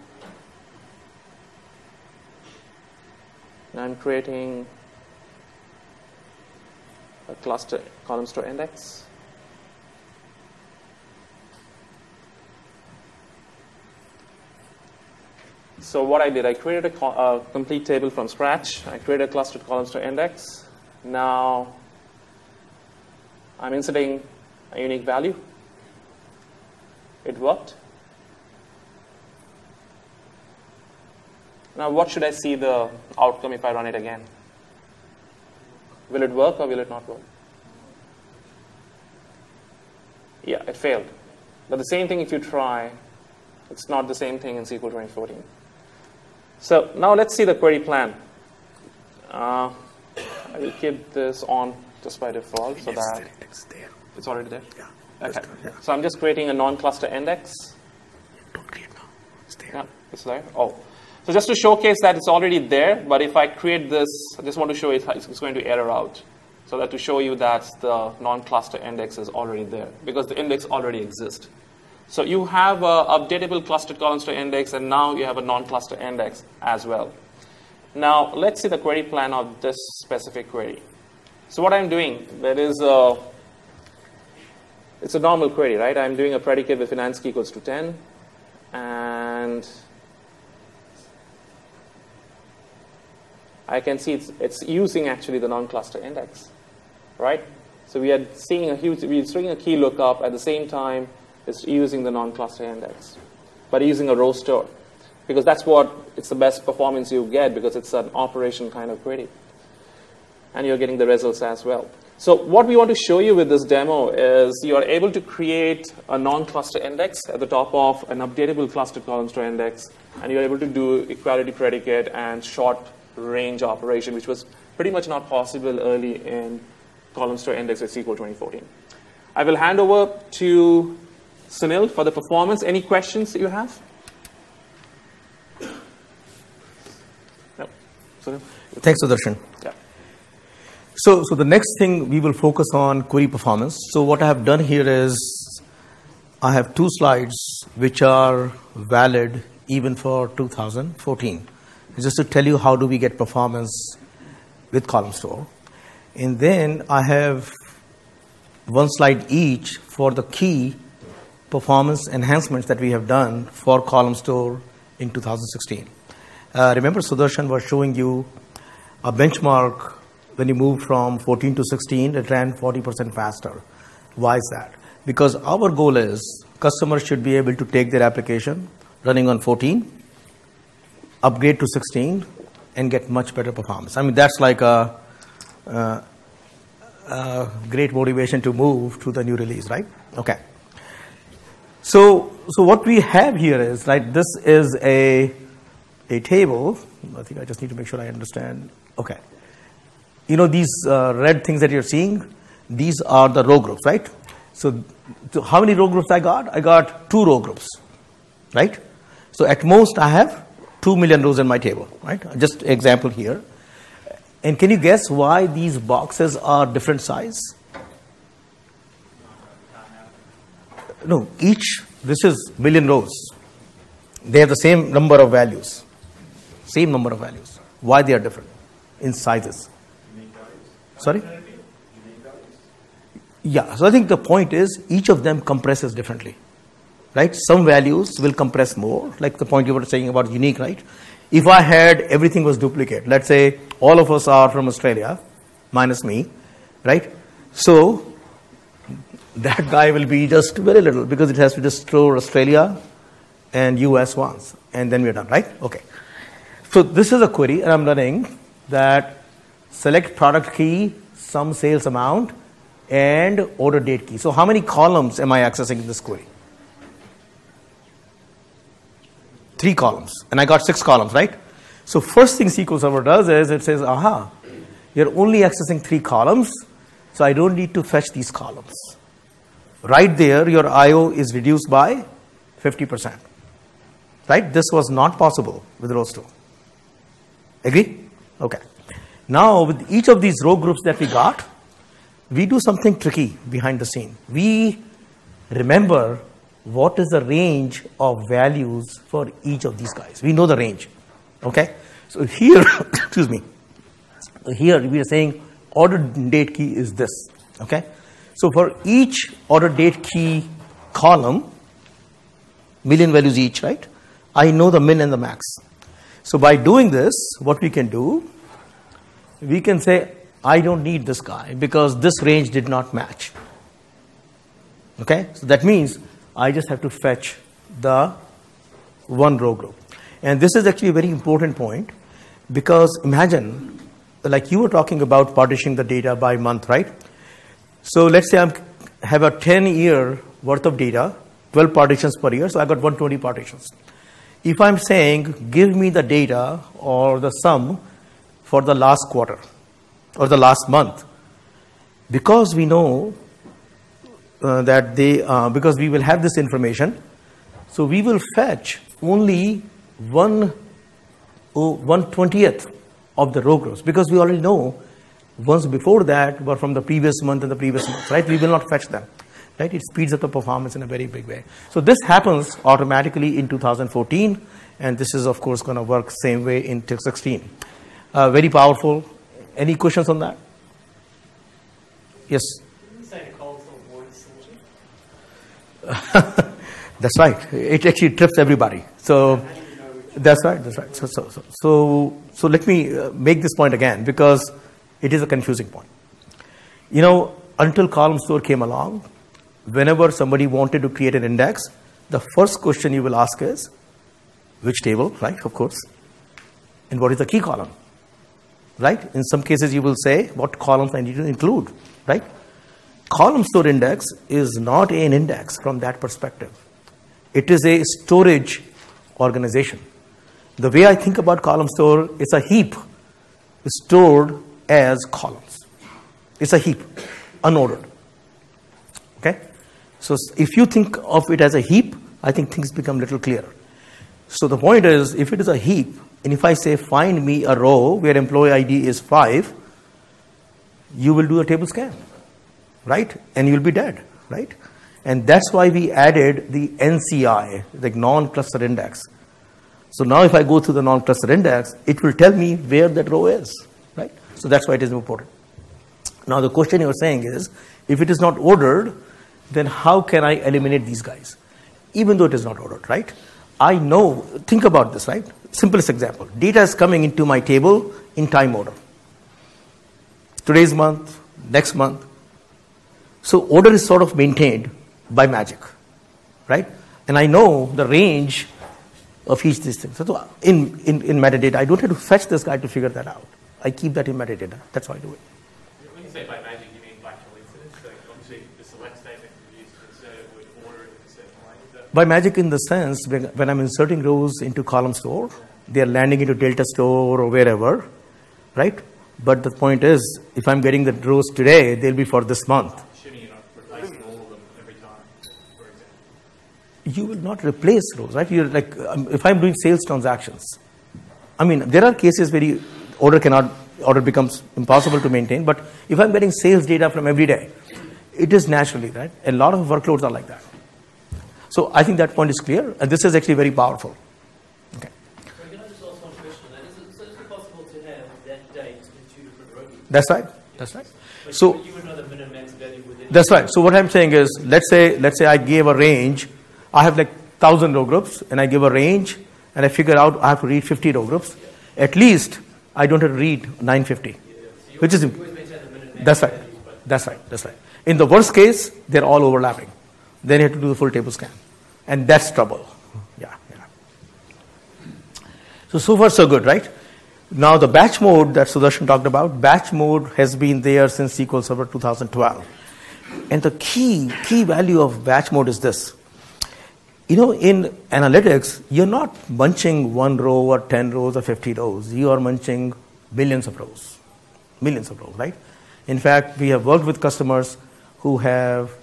Now I'm creating a cluster column store index. So what I did, I created a, a complete table from scratch. I created a clustered column store index. Now I'm inserting a unique value. It worked. Now, what should I see the outcome if I run it again? Will it work or will it not work? Yeah, it failed. But the same thing if you try, it's not the same thing in S Q L twenty fourteen. So now let's see the query plan. Uh, I will keep this on just by default so that it's there. It's already there? Yeah. Okay. Yeah. So I'm just creating a non-cluster index. Don't create now. It's there. Yeah, it's there. Oh. So just to showcase that it's already there, but if I create this, I just want to show it, it's going to error out. So that to show you that the non-cluster index is already there, because the index already exists. So you have a updatable clustered column store index, and now you have a non-cluster index as well. Now let's see the query plan of this specific query. So what I'm doing, there is a, it's a normal query, right? I'm doing a predicate with finance key equals to ten, and I can see it's, it's using actually the non-cluster index, right? So we are seeing a huge, we're seeing a key lookup at the same time it's using the non-cluster index, but using a row store, because that's what, it's the best performance you get because it's an operation kind of query. And you're getting the results as well. So what we want to show you with this demo is you are able to create a non-cluster index at the top of an updatable cluster column store index, and you're able to do equality predicate and short range operation, which was pretty much not possible early in column store index with S Q L twenty fourteen. I will hand over to Sunil for the performance. Any questions that you have? No. Sunil? Thanks, Sudarshan. Yeah. So, so the next thing we will focus on query performance. So what I have done here is I have two slides which are valid even for two thousand fourteen. Just to tell you how do we get performance with column store. And then I have one slide each for the key performance enhancements that we have done for column store in two thousand sixteen. Uh, remember, Sudarshan was showing you a benchmark when you moved from fourteen to sixteen, it ran forty percent faster. Why is that? Because our goal is customers should be able to take their application running on fourteen, upgrade to sixteen, and get much better performance. I mean, that's like a, a, a great motivation to move to the new release, right? Okay. So, so what we have here is, right, this is a, a table. I think I just need to make sure I understand. Okay. You know these uh, red things that you're seeing? These are the row groups, right? So, so how many row groups I got? I got two row groups, right? So at most I have two million rows in my table, right? Just example here. And can you guess why these boxes are different size? No, each, this is million rows. They have the same number of values. Same number of values. Why they are different in sizes? Sorry? Yeah, so I think the point is each of them compresses differently, right? Some values will compress more, like the point you were saying about unique, right? If I had everything was duplicate, let's say all of us are from Australia, minus me, right? So that guy will be just very little because it has to just store Australia and U S once, and then we're done, right? Okay. So this is a query, and I'm running that select product key, sum sales amount, and order date key. So how many columns am I accessing in this query? Three columns. And I got six columns, right? So first thing S Q L Server does is it says, aha, you're only accessing three columns, so I don't need to fetch these columns. Right there, your I O is reduced by fifty percent. Right? This was not possible with row store. Agree? Okay. Now, with each of these row groups that we got, we do something tricky behind the scene. We remember what is the range of values for each of these guys. We know the range. Okay? So here, excuse me, here we are saying order date key is this. Okay? So for each order date key column, million values each, right? I know the min and the max. So by doing this, what we can do, we can say, I don't need this guy because this range did not match. Okay? So that means I just have to fetch the one row group. And this is actually a very important point because imagine, like you were talking about partitioning the data by month, right? So let's say I have a ten year worth of data, twelve partitions per year, so I got one hundred twenty partitions. If I'm saying, give me the data or the sum for the last quarter or the last month, because we know uh, that they, uh, because we will have this information, so we will fetch only one oh, one twentieth of the row groups because we already know ones before that were from the previous month and the previous month, right? We will not fetch them, right? It speeds up the performance in a very big way. So this happens automatically in two thousand fourteen, and this is of course going to work same way in T I C sixteen. Uh, very powerful. Any questions on that? Yes. That's right. It actually trips everybody. So that's right. That's right. So so so so, so let me uh, make this point again because it is a confusing point. You know, until column store came along, whenever somebody wanted to create an index, the first question you will ask is, which table, right? Of course. And what is the key column? Right? In some cases, you will say what columns I need to include. right? Column store index is not an index from that perspective. It is a storage organization. The way I think about column store, it's a heap stored as columns. It's a heap, unordered. Okay? So if you think of it as a heap, I think things become a little clearer. So the point is, if it is a heap, and if I say find me a row where employee I D is five, you will do a table scan, right? And you'll be dead, right? And that's why we added the N C I, like non-cluster index. So now if I go through the non-cluster index, it will tell me where that row is, right? So that's why it is important. Now the question you're saying is, if it is not ordered, then how can I eliminate these guys? Even though it is not ordered, right? I know, think about this, right? Simplest example. Data is coming into my table in time order. Today's month, next month. So order is sort of maintained by magic, right? And I know the range of each of these things. So in, in, in metadata, I don't have to fetch this guy to figure that out. I keep that in metadata. That's how I do it. When you say by magic, you mean by coincidence? So obviously the select statement you use to insert it would order it in a certain way. Is that By magic in the sense, when, when I'm inserting rows into column store, they are landing into Delta store or wherever, right? But the point is, if I'm getting the rows today, they'll be for this month. assuming you're not replacing all of them every time, for example? You will not replace rows, right? You're like, um, if I'm doing sales transactions, I mean, there are cases where you, order cannot, order becomes impossible to maintain. But if I'm getting sales data from every day, it is naturally, right? A lot of workloads are like that. So I think that point is clear, and this is actually very powerful. Okay. Can I just ask one question? Is it, so is it possible to have that date in two different rows? That's right. That's right. But So you would know the min and max value within. that's right. So what I'm saying is, let's say, let's say I gave a range. I have like thousand row groups, and I give a range, and I figure out I have to read fifty row groups. At least I don't have to read nine fifty, which is that's right. That's right. That's right. In the worst case, they're all overlapping. Then you have to do the full table scan, and that's trouble. Yeah, yeah. So so far so good, right? Now the batch mode that Sudarshan talked about, batch mode has been there since S Q L Server two thousand twelve, and the key key value of batch mode is this. You know, in analytics, you're not munching one row or ten rows or fifty rows. You are munching billions of rows, millions of rows, right? In fact, we have worked with customers who have,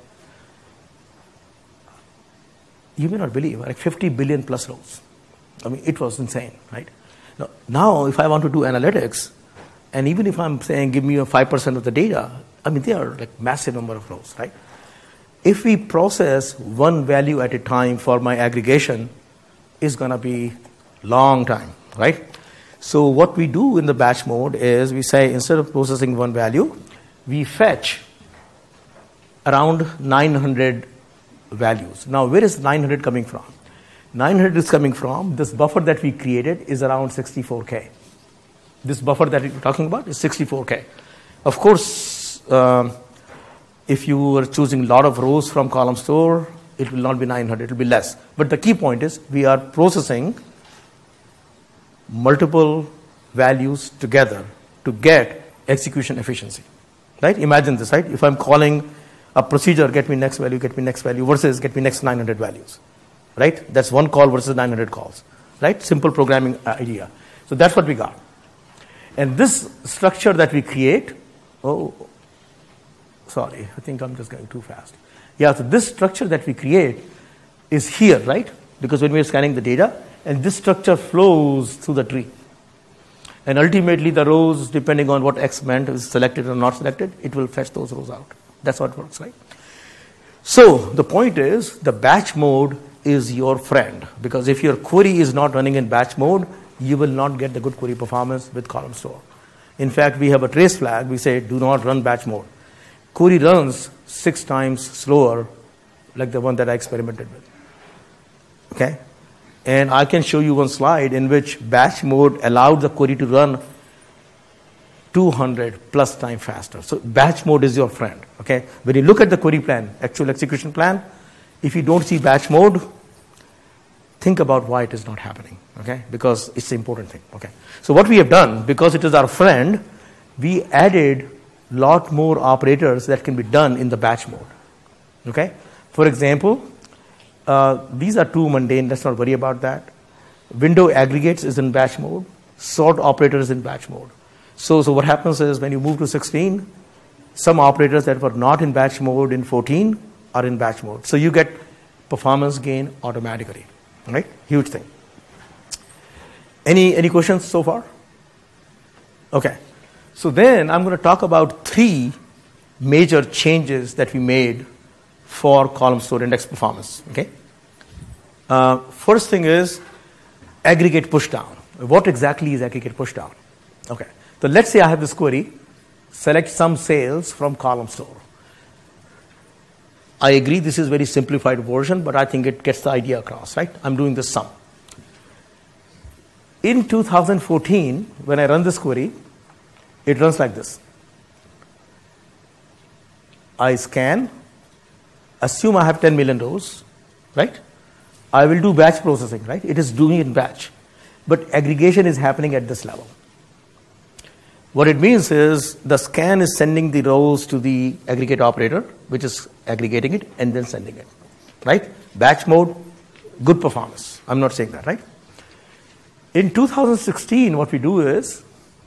you may not believe, like fifty billion plus rows. I mean, it was insane, right? Now, now, if I want to do analytics, and even if I'm saying give me a five percent of the data, I mean, they are like massive number of rows, right? If we process one value at a time for my aggregation, it's going to be long time, right? So what we do in the batch mode is we say instead of processing one value, we fetch around nine hundred values. Now, where is nine hundred coming from? nine hundred is coming from this buffer that we created is around sixty-four K. This buffer that we're talking about is sixty-four K. Of course, um, if you are choosing a lot of rows from column store, it will not be nine hundred, it will be less. But the key point is we are processing multiple values together to get execution efficiency. Right? Imagine this, right? If I'm calling a procedure, get me next value, get me next value, versus get me next nine hundred values. Right? That's one call versus nine hundred calls. Right? Simple programming idea. So that's what we got. And this structure that we create, oh, sorry, I think I'm just going too fast. Yeah, so this structure that we create is here, right? Because when we're scanning the data, and this structure flows through the tree. And ultimately the rows, depending on what X meant, is selected or not selected, it will fetch those rows out. That's how it works, right? So the point is, the batch mode is your friend. Because if your query is not running in batch mode, you will not get the good query performance with column store. In fact, we have a trace flag. We say, do not run batch mode. Query runs six times slower, like the one that I experimented with. Okay? And I can show you one slide in which batch mode allowed the query to run two hundred plus times faster. So batch mode is your friend. Okay? When you look at the query plan, actual execution plan, if you don't see batch mode, think about why it is not happening. Okay? Because it's the important thing. Okay? So what we have done, because it is our friend, we added lot more operators that can be done in the batch mode. Okay? For example, uh, these are too mundane, let's not worry about that. Window aggregates is in batch mode. Sort operator is in batch mode. So, so what happens is when you move to sixteen, some operators that were not in batch mode in fourteen are in batch mode. So you get performance gain automatically. Right? Huge thing. Any, any questions so far? Okay. So then I'm going to talk about three major changes that we made for column store index performance. Okay. Uh, first thing is aggregate pushdown. What exactly is aggregate pushdown? Okay. So let's say I have this query, select some sales from column store. I agree this is a very simplified version, but I think it gets the idea across, right? I'm doing the sum. In two thousand fourteen, when I run this query, it runs like this. I scan, assume I have ten million rows, right? I will do batch processing, right? It is doing it in batch. But aggregation is happening at this level. What it means is the scan is sending the rows to the aggregate operator, which is aggregating it and then sending it, right? Batch mode, good performance. I'm not saying that, right? In two thousand sixteen, what we do is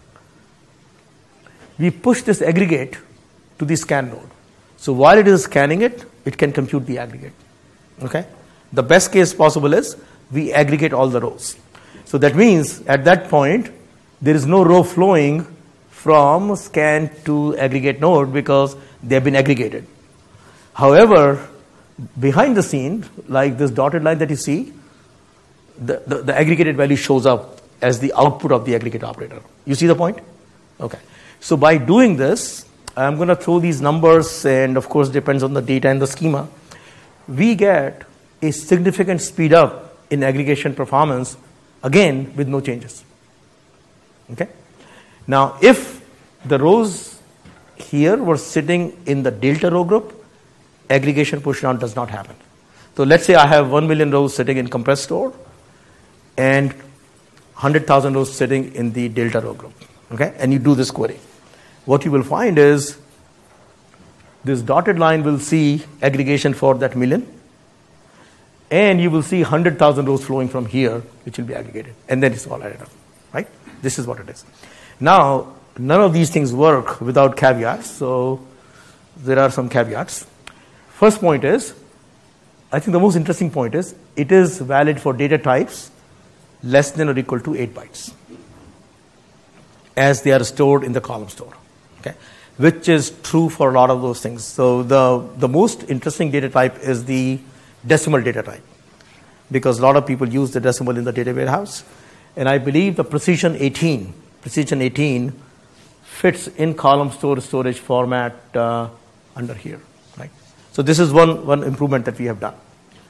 we push this aggregate to the scan node. So while it is scanning it, it can compute the aggregate, okay? The best case possible is we aggregate all the rows. So that means at that point, there is no row flowing from scan to aggregate node because they have been aggregated. However, behind the scene, like this dotted line that you see, the, the, the aggregated value shows up as the output of the aggregate operator. You see the point? Okay. So by doing this, I'm going to throw these numbers, and of course depends on the data and the schema. We get a significant speed up in aggregation performance, again with no changes. Okay. Now, if the rows here were sitting in the delta row group, aggregation pushdown does not happen. So let's say I have one million rows sitting in compressed store and one hundred thousand rows sitting in the delta row group. Okay, and you do this query. What you will find is this dotted line will see aggregation for that million, and you will see one hundred thousand rows flowing from here, which will be aggregated, and then it's all added up. Right? This is what it is. Now, none of these things work without caveats, so there are some caveats. First point is, I think the most interesting point is, it is valid for data types less than or equal to eight bytes as they are stored in the column store, okay? Which is true for a lot of those things. So the, the most interesting data type is the decimal data type, because a lot of people use the decimal in the data warehouse. And I believe the precision eighteen, precision eighteen fits in column store storage format uh, under here, right? So this is one, one improvement that we have done.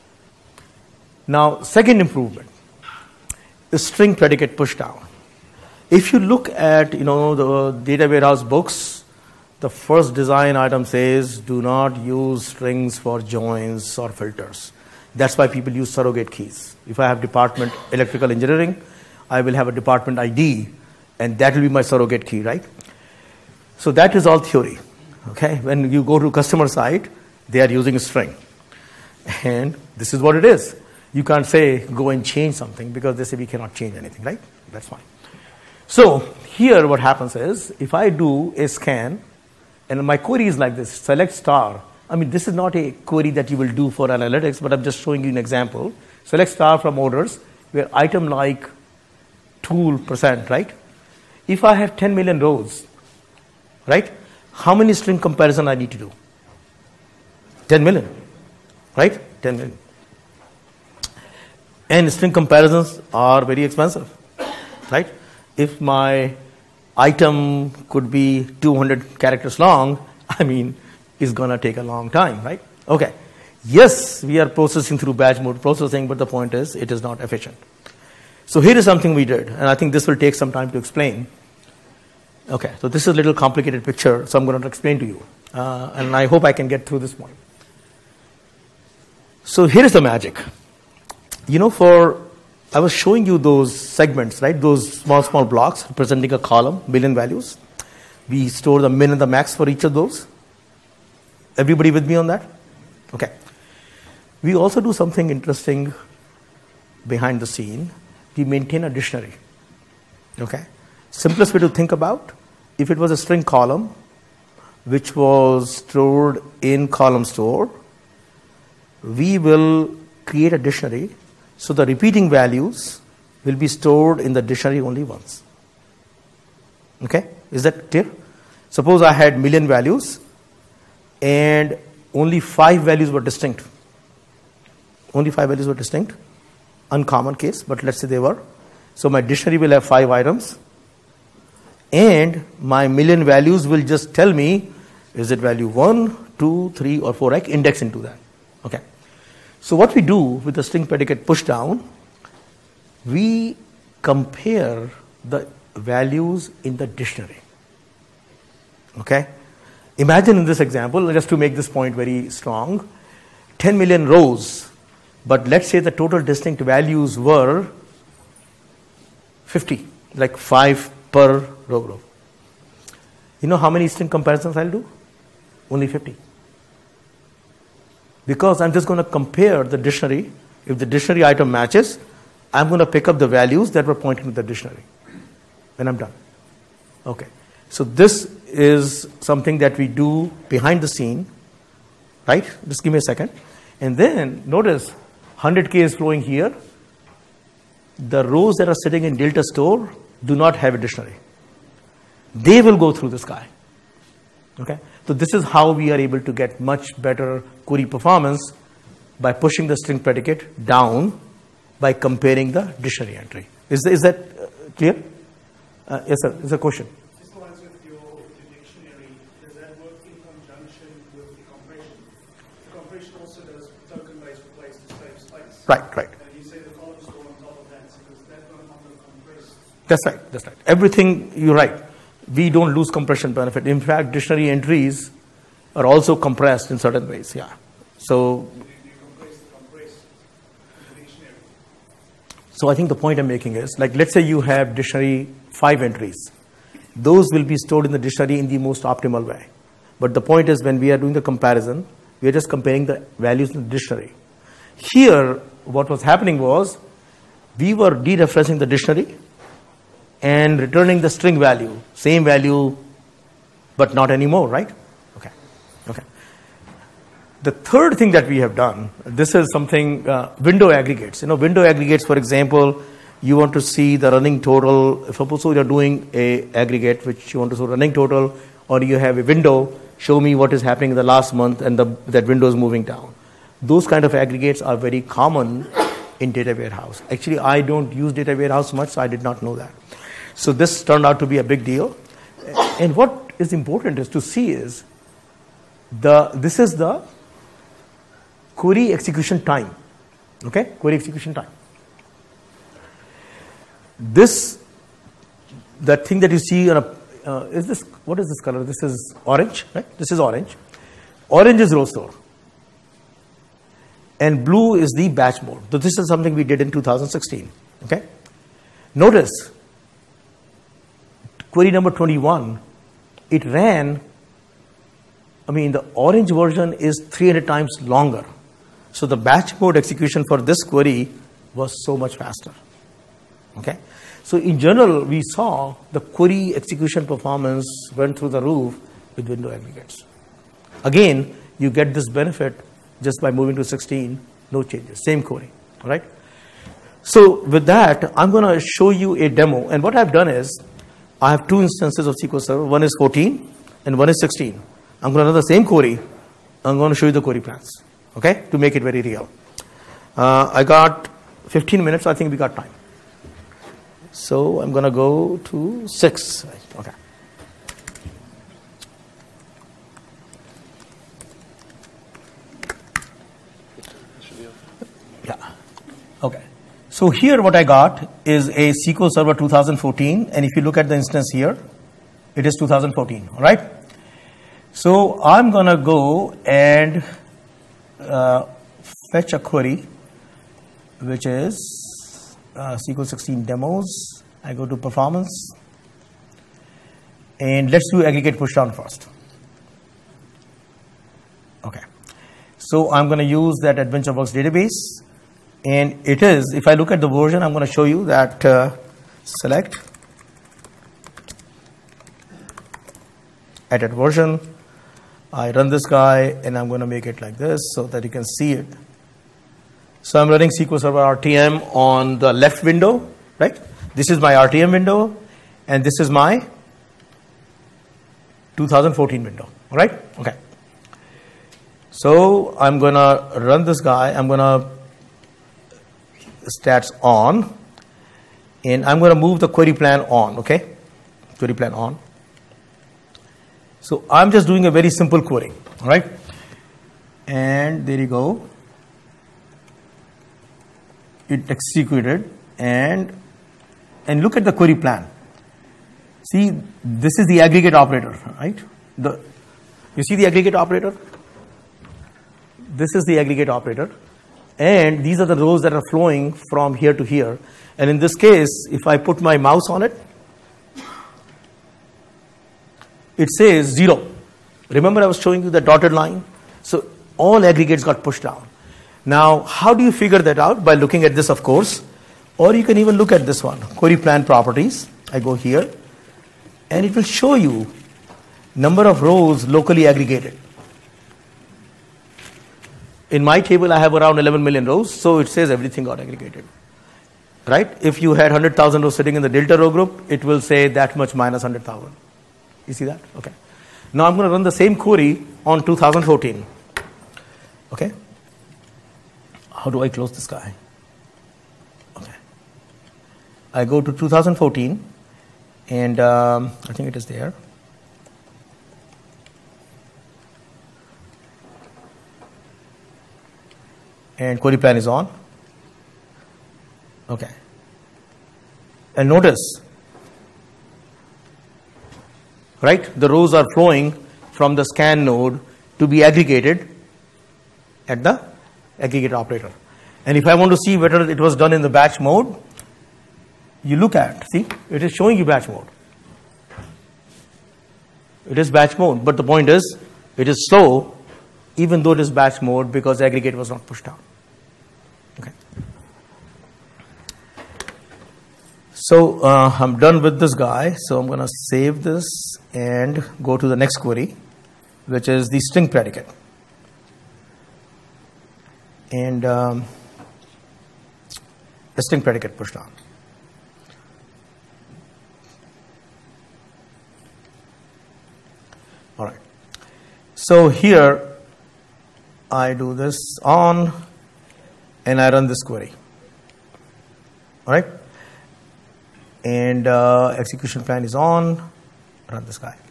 Now, second improvement is string predicate pushdown. If you look at, you know, the data warehouse books, the first design item says do not use strings for joins or filters. That's why people use surrogate keys. If I have department electrical engineering, I will have a department I D, and that will be my surrogate key, right? So that is all theory, okay? When you go to customer side, they are using a string. And this is what it is. You can't say, go and change something, because they say we cannot change anything, right? That's fine. So here what happens is, if I do a scan, and my query is like this, select star. I mean, this is not a query that you will do for analytics, but I'm just showing you an example. Select star from orders, where item like tool percent, right? If I have ten million rows, right? How many string comparison I need to do? ten million, right? ten million. And string comparisons are very expensive, right? If my item could be two hundred characters long, I mean, it's going to take a long time, right? Okay. Yes, we are processing through batch mode processing, but the point is, it is not efficient. So here is something we did, and I think this will take some time to explain. Okay, so this is a little complicated picture, so I'm going to explain to you. Uh, and I hope I can get through this point. So here is the magic. You know, for, I was showing you those segments, right? Those small, small blocks representing a column, million values. We store the min and the max for each of those. Everybody with me on that? Okay. We also do something interesting behind the scene. We maintain a dictionary. Okay. Simplest way to think about, if it was a string column, which was stored in column store, we will create a dictionary, so the repeating values will be stored in the dictionary only once. Okay, is that clear? Suppose I had million values and only five values were distinct. Only five values were distinct. Uncommon case, but let's say they were. So my dictionary will have five items, and my million values will just tell me, is it value one, two, three, or four? I can index into that. Okay. So what we do with the string predicate push down, we compare the values in the dictionary. Okay. Imagine in this example, just to make this point very strong, ten million rows, but let's say the total distinct values were fifty, like five per row row. You know how many string comparisons I'll do? Only fifty. Because I'm just going to compare the dictionary. If the dictionary item matches, I'm going to pick up the values that were pointing to the dictionary. Then I'm done. Okay. So this is something that we do behind the scene. Right? Just give me a second. And then notice one hundred K is flowing here. The rows that are sitting in Delta store do not have a dictionary. They will go through this guy. Okay? So this is how we are able to get much better query performance by pushing the string predicate down by comparing the dictionary entry. Is, is that uh, clear? Uh, yes, sir. Is a question. Just to answer with your, with your dictionary, does that work in conjunction with the compression? The compression also does token-based replace to save space. Right, right. And you say the column store on top of that, so does that not compress? That's right, that's right. Everything, you're right. We don't lose compression benefit. In fact, dictionary entries are also compressed in certain ways, yeah. So, so I think the point I'm making is, like, let's say you have dictionary five entries. Those will be stored in the dictionary in the most optimal way. But the point is, when we are doing the comparison, we are just comparing the values in the dictionary. Here, what was happening was, we were dereferencing the dictionary and returning the string value, same value, but not anymore, right? Okay, okay. The third thing that we have done, this is something, uh, window aggregates. You know, window aggregates, for example, you want to see the running total. Suppose you're doing a aggregate, which you want to see running total, or you have a window, show me what is happening in the last month, and the, that window is moving down. Those kind of aggregates are very common in data warehouse. Actually, I don't use data warehouse much, so I did not know that. So this turned out to be a big deal. And what is important is to see is the this is the query execution time. Okay, query execution time. This, the thing that you see on a uh, is this, what is this color? This is orange, right? This is orange. Orange is row store. And blue is the batch mode. So this is something we did in two thousand sixteen. Okay. Notice, query number twenty-one, it ran, I mean, the orange version is three hundred times longer. So the batch mode execution for this query was so much faster. Okay. So in general, we saw the query execution performance went through the roof with window aggregates. Again, you get this benefit just by moving to sixteen, no changes, same query, all right? So with that, I'm going to show you a demo. And what I've done is, I have two instances of S Q L Server. One is fourteen and one is sixteen. I'm going to run the same query. I'm going to show you the query plans, okay, to make it very real. Uh, I got fifteen minutes. I think we got time. So I'm going to go to six. Okay. Yeah. Okay. So here what I got is a S Q L Server two thousand fourteen, and if you look at the instance here, it is two thousand fourteen, all right? So I'm going to go and uh, fetch a query, which is uh, S Q L sixteen demos. I go to performance, And let's do aggregate pushdown first. Okay. So I'm going to use that AdventureWorks database. And it is, if I look at the version, I'm going to show you that uh, select edit version. I run this guy, and I'm going to make it like this so that you can see it. So I'm running S Q L Server R T M on the left window, right? This is my R T M window, and this is my two thousand fourteen window, all right? Okay. So I'm going to run this guy. I'm going to stats on, and I'm going to move the query plan on, okay? Query plan on. So I'm just doing a very simple query, all right? And there you go. It executed, and and look at the query plan. See, this is the aggregate operator, right? The you see the aggregate operator? This is the aggregate operator, and these are the rows that are flowing from here to here. And in this case, if I put my mouse on it, it says zero. Remember I was showing you the dotted line? So all aggregates got pushed down. Now, how do you figure that out? By looking at this, of course, or you can even look at this one, query plan properties. I go here, and it will show you number of rows locally aggregated. In my table, I have around eleven million rows, so it says everything got aggregated, right? If you had one hundred thousand rows sitting in the delta row group, it will say that much minus one hundred thousand. You see that? Okay. Now I'm going to run the same query on two thousand fourteen. Okay. How do I close this guy? Okay. I go to two thousand fourteen, and um, I think it is there. And query plan is on. Okay. And notice, right? The rows are flowing from the scan node to be aggregated at the aggregate operator. And if I want to see whether it was done in the batch mode, you look at, see, it is showing you batch mode. It is batch mode, but the point is, it is slow, even though it is batch mode, because aggregate was not pushed down. Okay. So uh, I'm done with this guy. So I'm going to save this and go to the next query, which is the string predicate. And um, the string predicate pushed on. All right. So here I do this on, and I run this query. All right. And uh, execution plan is on. Run this guy.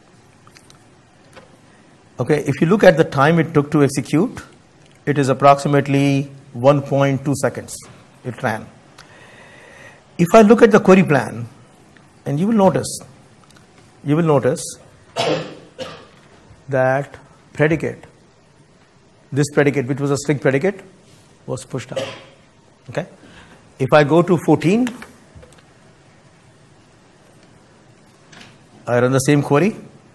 Okay. If you look at the time it took to execute, it is approximately one point two seconds it ran. If I look at the query plan, and you will notice, you will notice that predicate, this predicate, which was a string predicate, was pushed out. Okay. If I go to fourteen, I run the same query.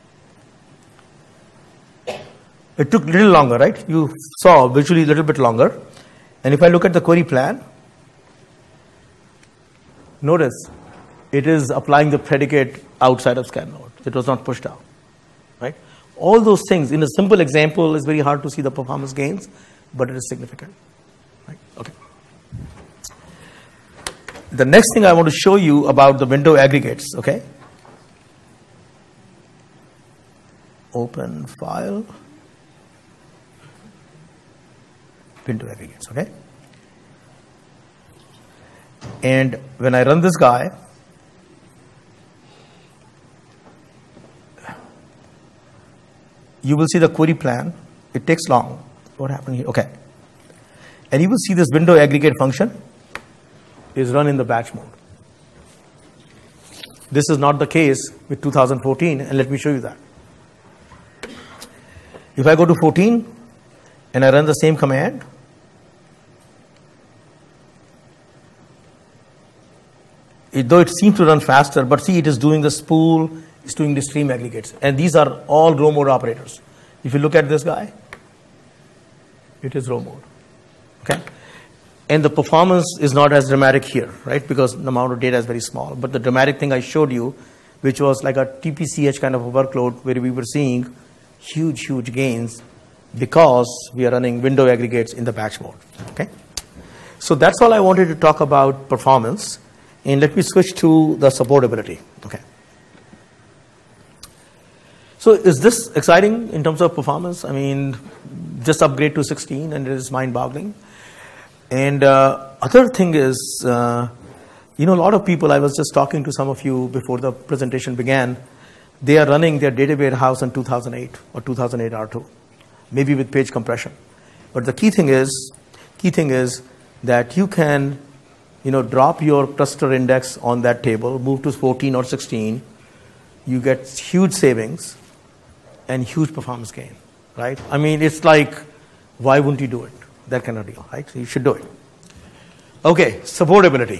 It took a little longer, right? You saw visually a little bit longer. And if I look at the query plan, notice it is applying the predicate outside of scan node. It was not pushed out, right? All those things in a simple example is very hard to see the performance gains, but it is significant, right? Okay. The next thing I want to show you about the window aggregates, okay? Open file. Window aggregates, okay? And when I run this guy, you will see the query plan. It takes long. What happened here? Okay. And you will see this window aggregate function is run in the batch mode. This is not the case with two thousand fourteen, and let me show you that. If I go to fourteen and I run the same command, it, though it seems to run faster, but see, it is doing the spool It's doing the stream aggregates. And these are all row mode operators. If you look at this guy, it is row mode. Okay? And the performance is not as dramatic here, right? Because the amount of data is very small. But the dramatic thing I showed you, which was like a T P C H kind of a workload where we were seeing huge, huge gains because we are running window aggregates in the batch mode. Okay? So that's all I wanted to talk about performance. And let me switch to the supportability. Okay. So is this exciting in terms of performance? I mean, just upgrade to sixteen and it is mind-boggling. And uh, other thing is, uh, you know, a lot of people, I was just talking to some of you before the presentation began, they are running their data warehouse in two thousand eight or two thousand eight R two, maybe with page compression. But the key thing is, key thing is that you can, you know, drop your cluster index on that table, move to fourteen or sixteen, you get huge savings and huge performance gain, right? I mean, it's like, why wouldn't you do it? That kind of deal, right? So you should do it. Okay, supportability.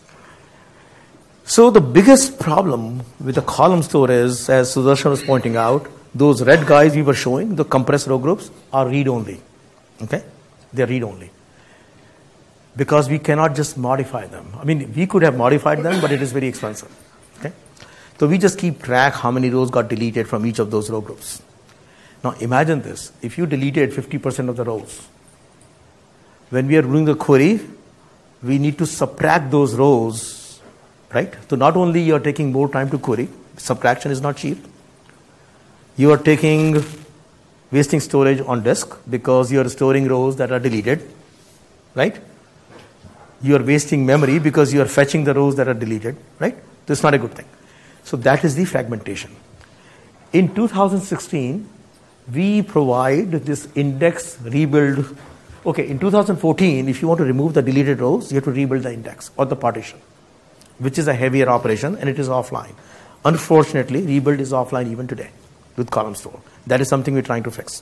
So the biggest problem with the column store is, as Sudarshan was pointing out, those red guys we were showing, the compressed row groups, are read-only. Okay? They're read-only. Because we cannot just modify them. I mean, we could have modified them, but it is very expensive. Okay? So we just keep track how many rows got deleted from each of those row groups. Now imagine this. If you deleted fifty percent of the rows, when we are doing the query, we need to subtract those rows, right? So not only you are taking more time to query, subtraction is not cheap. You are taking, wasting storage on disk because you are storing rows that are deleted, right? You are wasting memory because you are fetching the rows that are deleted, right? That's not a good thing. So that is the fragmentation. In two thousand sixteen, we provide this index rebuild. Okay, in two thousand fourteen, if you want to remove the deleted rows, you have to rebuild the index or the partition, which is a heavier operation and it is offline. Unfortunately, rebuild is offline even today with column store. That is something we're trying to fix.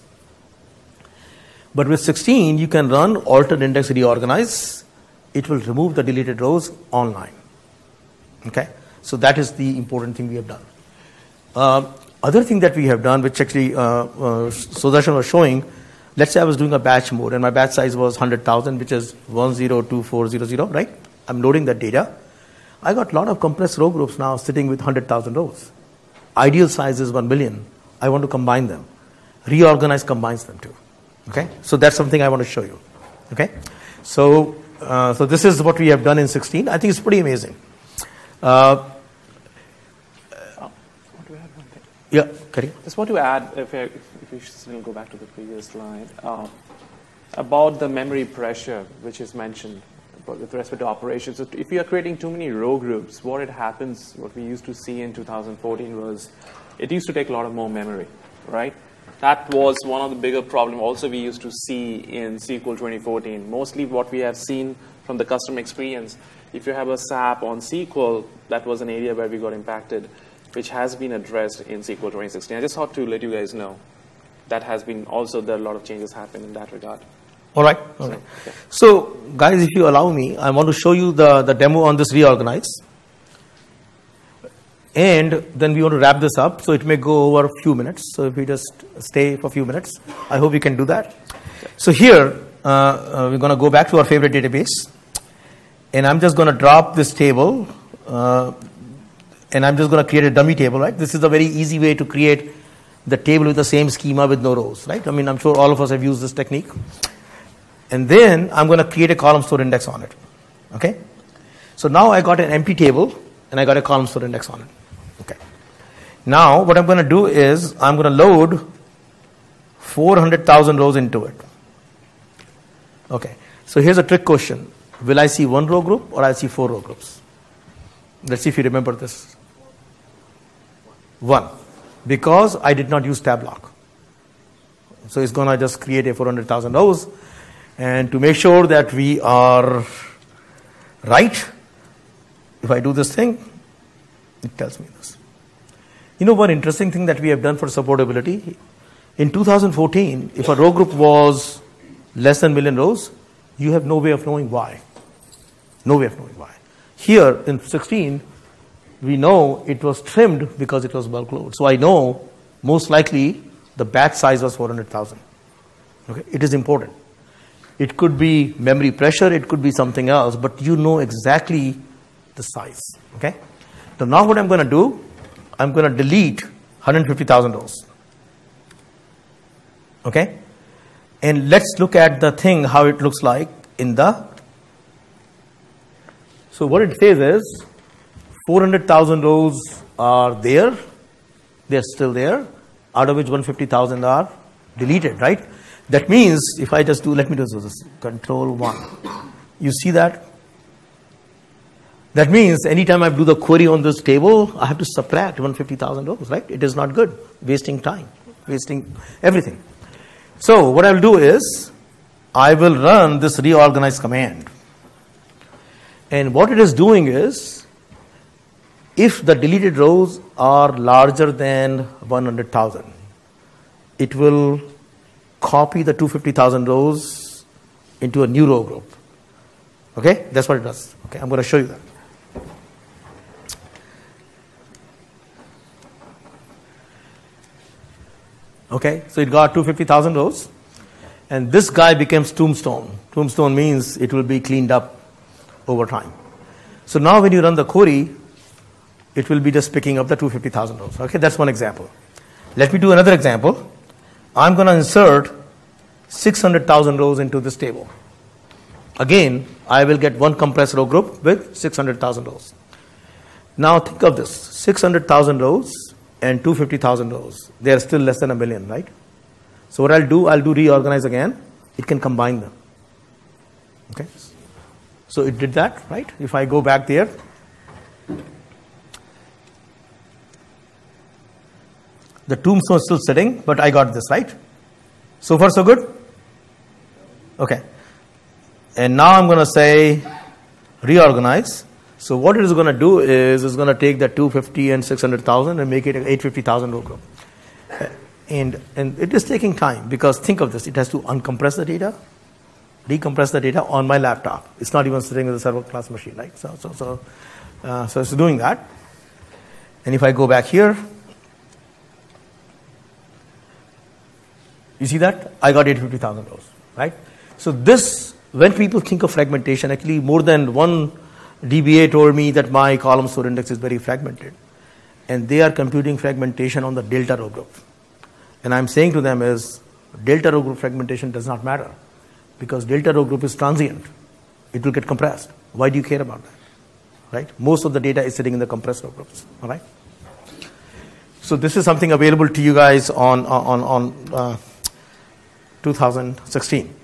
But with sixteen, you can run altered index reorganize. It will remove the deleted rows online. Okay, so that is the important thing we have done. Uh, other thing that we have done, which actually uh, uh, Sudarshan was showing, let's say I was doing a batch mode and my batch size was one hundred thousand, which is one zero two four zero zero, right? I'm loading that data. I got a lot of compressed row groups now sitting with one hundred thousand rows. Ideal size is one million. I want to combine them. Reorganize combines them too. Okay? So that's something I want to show you. Okay? So, uh, so this is what we have done in sixteen. I think it's pretty amazing. Uh, yeah, Karim? Just want to add, if, I, if we should still go back to the previous slide, uh, about the memory pressure, which is mentioned with respect to operations. So if you are creating too many row groups, what it happens, what we used to see in two thousand fourteen was, it used to take a lot of more memory, right? That was one of the bigger problems also we used to see in S Q L twenty fourteen. Mostly what we have seen from the customer experience, if you have a S A P on S Q L, that was an area where we got impacted, which has been addressed in S Q L twenty sixteen. I just thought to let you guys know that has been also, there are a lot of changes happened in that regard. All right. All right. So, yeah. So, guys, if you allow me, I want to show you the, the demo on this reorganize. And then we want to wrap this up, so it may go over a few minutes. So if we just stay for a few minutes, I hope we can do that. So here, uh, uh, we're going to go back to our favorite database. And I'm just going to drop this table. Uh, and I'm just going to create a dummy table, right? This is a very easy way to create the table with the same schema with no rows, right? I mean, I'm sure all of us have used this technique. And then I'm going to create a column store index on it. Okay? So now I got an empty table and I got a column store index on it. Okay. Now what I'm going to do is I'm going to load four hundred thousand rows into it. Okay. So here's a trick question. Will I see one row group or I see four row groups? Let's see if you remember this. One. Because I did not use tab lock. So it's going to just create a four hundred thousand rows. And to make sure that we are right, if I do this thing, it tells me this. You know one interesting thing that we have done for supportability? In two thousand fourteen, if a row group was less than a million rows, you have no way of knowing why. No way of knowing why. Here in sixteen, we know it was trimmed because it was bulk load. So I know most likely the batch size was four hundred thousand. Okay, it is important. It could be memory pressure, it could be something else, but you know exactly the size. Okay. So now what I'm going to do, I'm going to delete one hundred fifty thousand rows. Okay. And let's look at the thing, how it looks like in the. So what it says is four hundred thousand rows are there. They're still there, out of which one hundred fifty thousand are deleted, right? That means if I just do, let me do this, control one. You see that? That means anytime I do the query on this table, I have to subtract one hundred fifty thousand rows, right? It is not good. Wasting time, wasting everything. So what I'll do is, I will run this reorganize command. And what it is doing is, if the deleted rows are larger than one hundred thousand, it will copy the two hundred fifty thousand rows into a new row group. Okay, that's what it does. Okay, I'm going to show you that. Okay, so it got two hundred fifty thousand rows, and this guy becomes tombstone. Tombstone means it will be cleaned up over time. So now when you run the query, it will be just picking up the two hundred fifty thousand rows. Okay, that's one example. Let me do another example. I'm going to insert six hundred thousand rows into this table. Again, I will get one compressed row group with six hundred thousand rows. Now think of this, six hundred thousand rows and two hundred fifty thousand rows. They are still less than a million, right? So what I'll do, I'll do reorganize again. It can combine them. Okay. So it did that, right? If I go back there, the tombstone is still sitting, but I got this, right? So far, so good? Okay. And now I'm going to say reorganize. So what it is going to do is it's going to take that two hundred fifty and six hundred thousand and make it an eight hundred fifty thousand row group. And, and it is taking time because think of this. It has to uncompress the data, decompress the data on my laptop. It's not even sitting with a server class machine, right? So, so, so, uh, so it's doing that. And if I go back here, you see that? I got eight hundred fifty thousand rows, right? So this, when people think of fragmentation, actually more than one D B A told me that my column store index is very fragmented. And they are computing fragmentation on the delta row group. And I'm saying to them is, delta row group fragmentation does not matter. Because delta row group is transient. It will get compressed. Why do you care about that? Right? Most of the data is sitting in the compressed row groups. All right? So this is something available to you guys on, on, on uh, two thousand sixteen.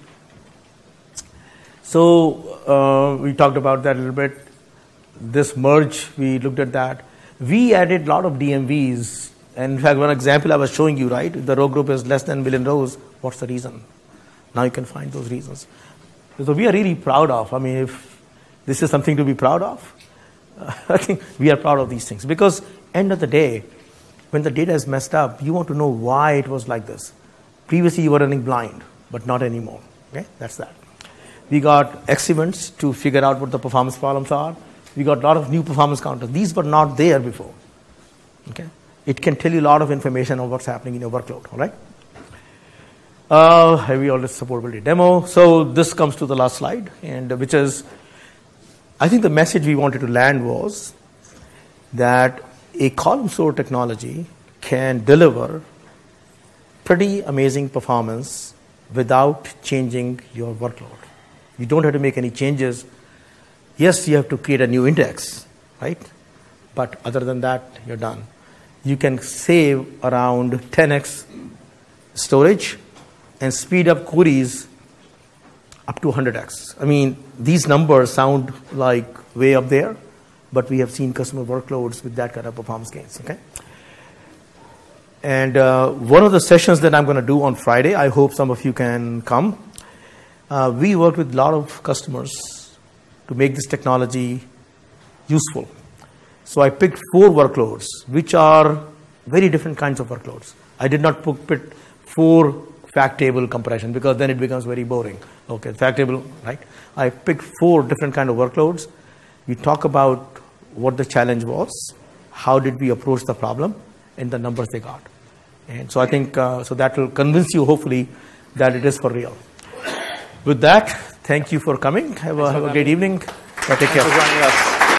So uh, we talked about that a little bit. This merge, we looked at that. We added a lot of D M Vs. And in fact, one example I was showing you, right? If the row group is less than a million rows, what's the reason? Now you can find those reasons. So we are really proud of. I mean, if this is something to be proud of, uh, I think we are proud of these things. Because end of the day, when the data is messed up, you want to know why it was like this. Previously, you were running blind, but not anymore. Okay, that's that. We got X events to figure out what the performance problems are. We got a lot of new performance counters. These were not there before. Okay, it can tell you a lot of information on what's happening in your workload. All right. Uh, we already supportability demo. So this comes to the last slide, and which is, I think the message we wanted to land was that a column store technology can deliver pretty amazing performance without changing your workload. You don't have to make any changes. Yes, you have to create a new index, right? But other than that, you're done. You can save around ten x storage and speed up queries up to one hundred x. I mean, these numbers sound like way up there, but we have seen customer workloads with that kind of performance gains, okay? And uh, one of the sessions that I'm going to do on Friday, I hope some of you can come. Uh, we worked with a lot of customers to make this technology useful. So I picked four workloads, which are very different kinds of workloads. I did not pick four fact table compression because then it becomes very boring. Okay, fact table, right? I picked four different kind of workloads. We talk about what the challenge was, how did we approach the problem, and the numbers they got. And so I think uh, so that will convince you, hopefully, that it is for real. With that, thank you for coming. Have a, have a great evening. Uh, take care. Thanks for joining us.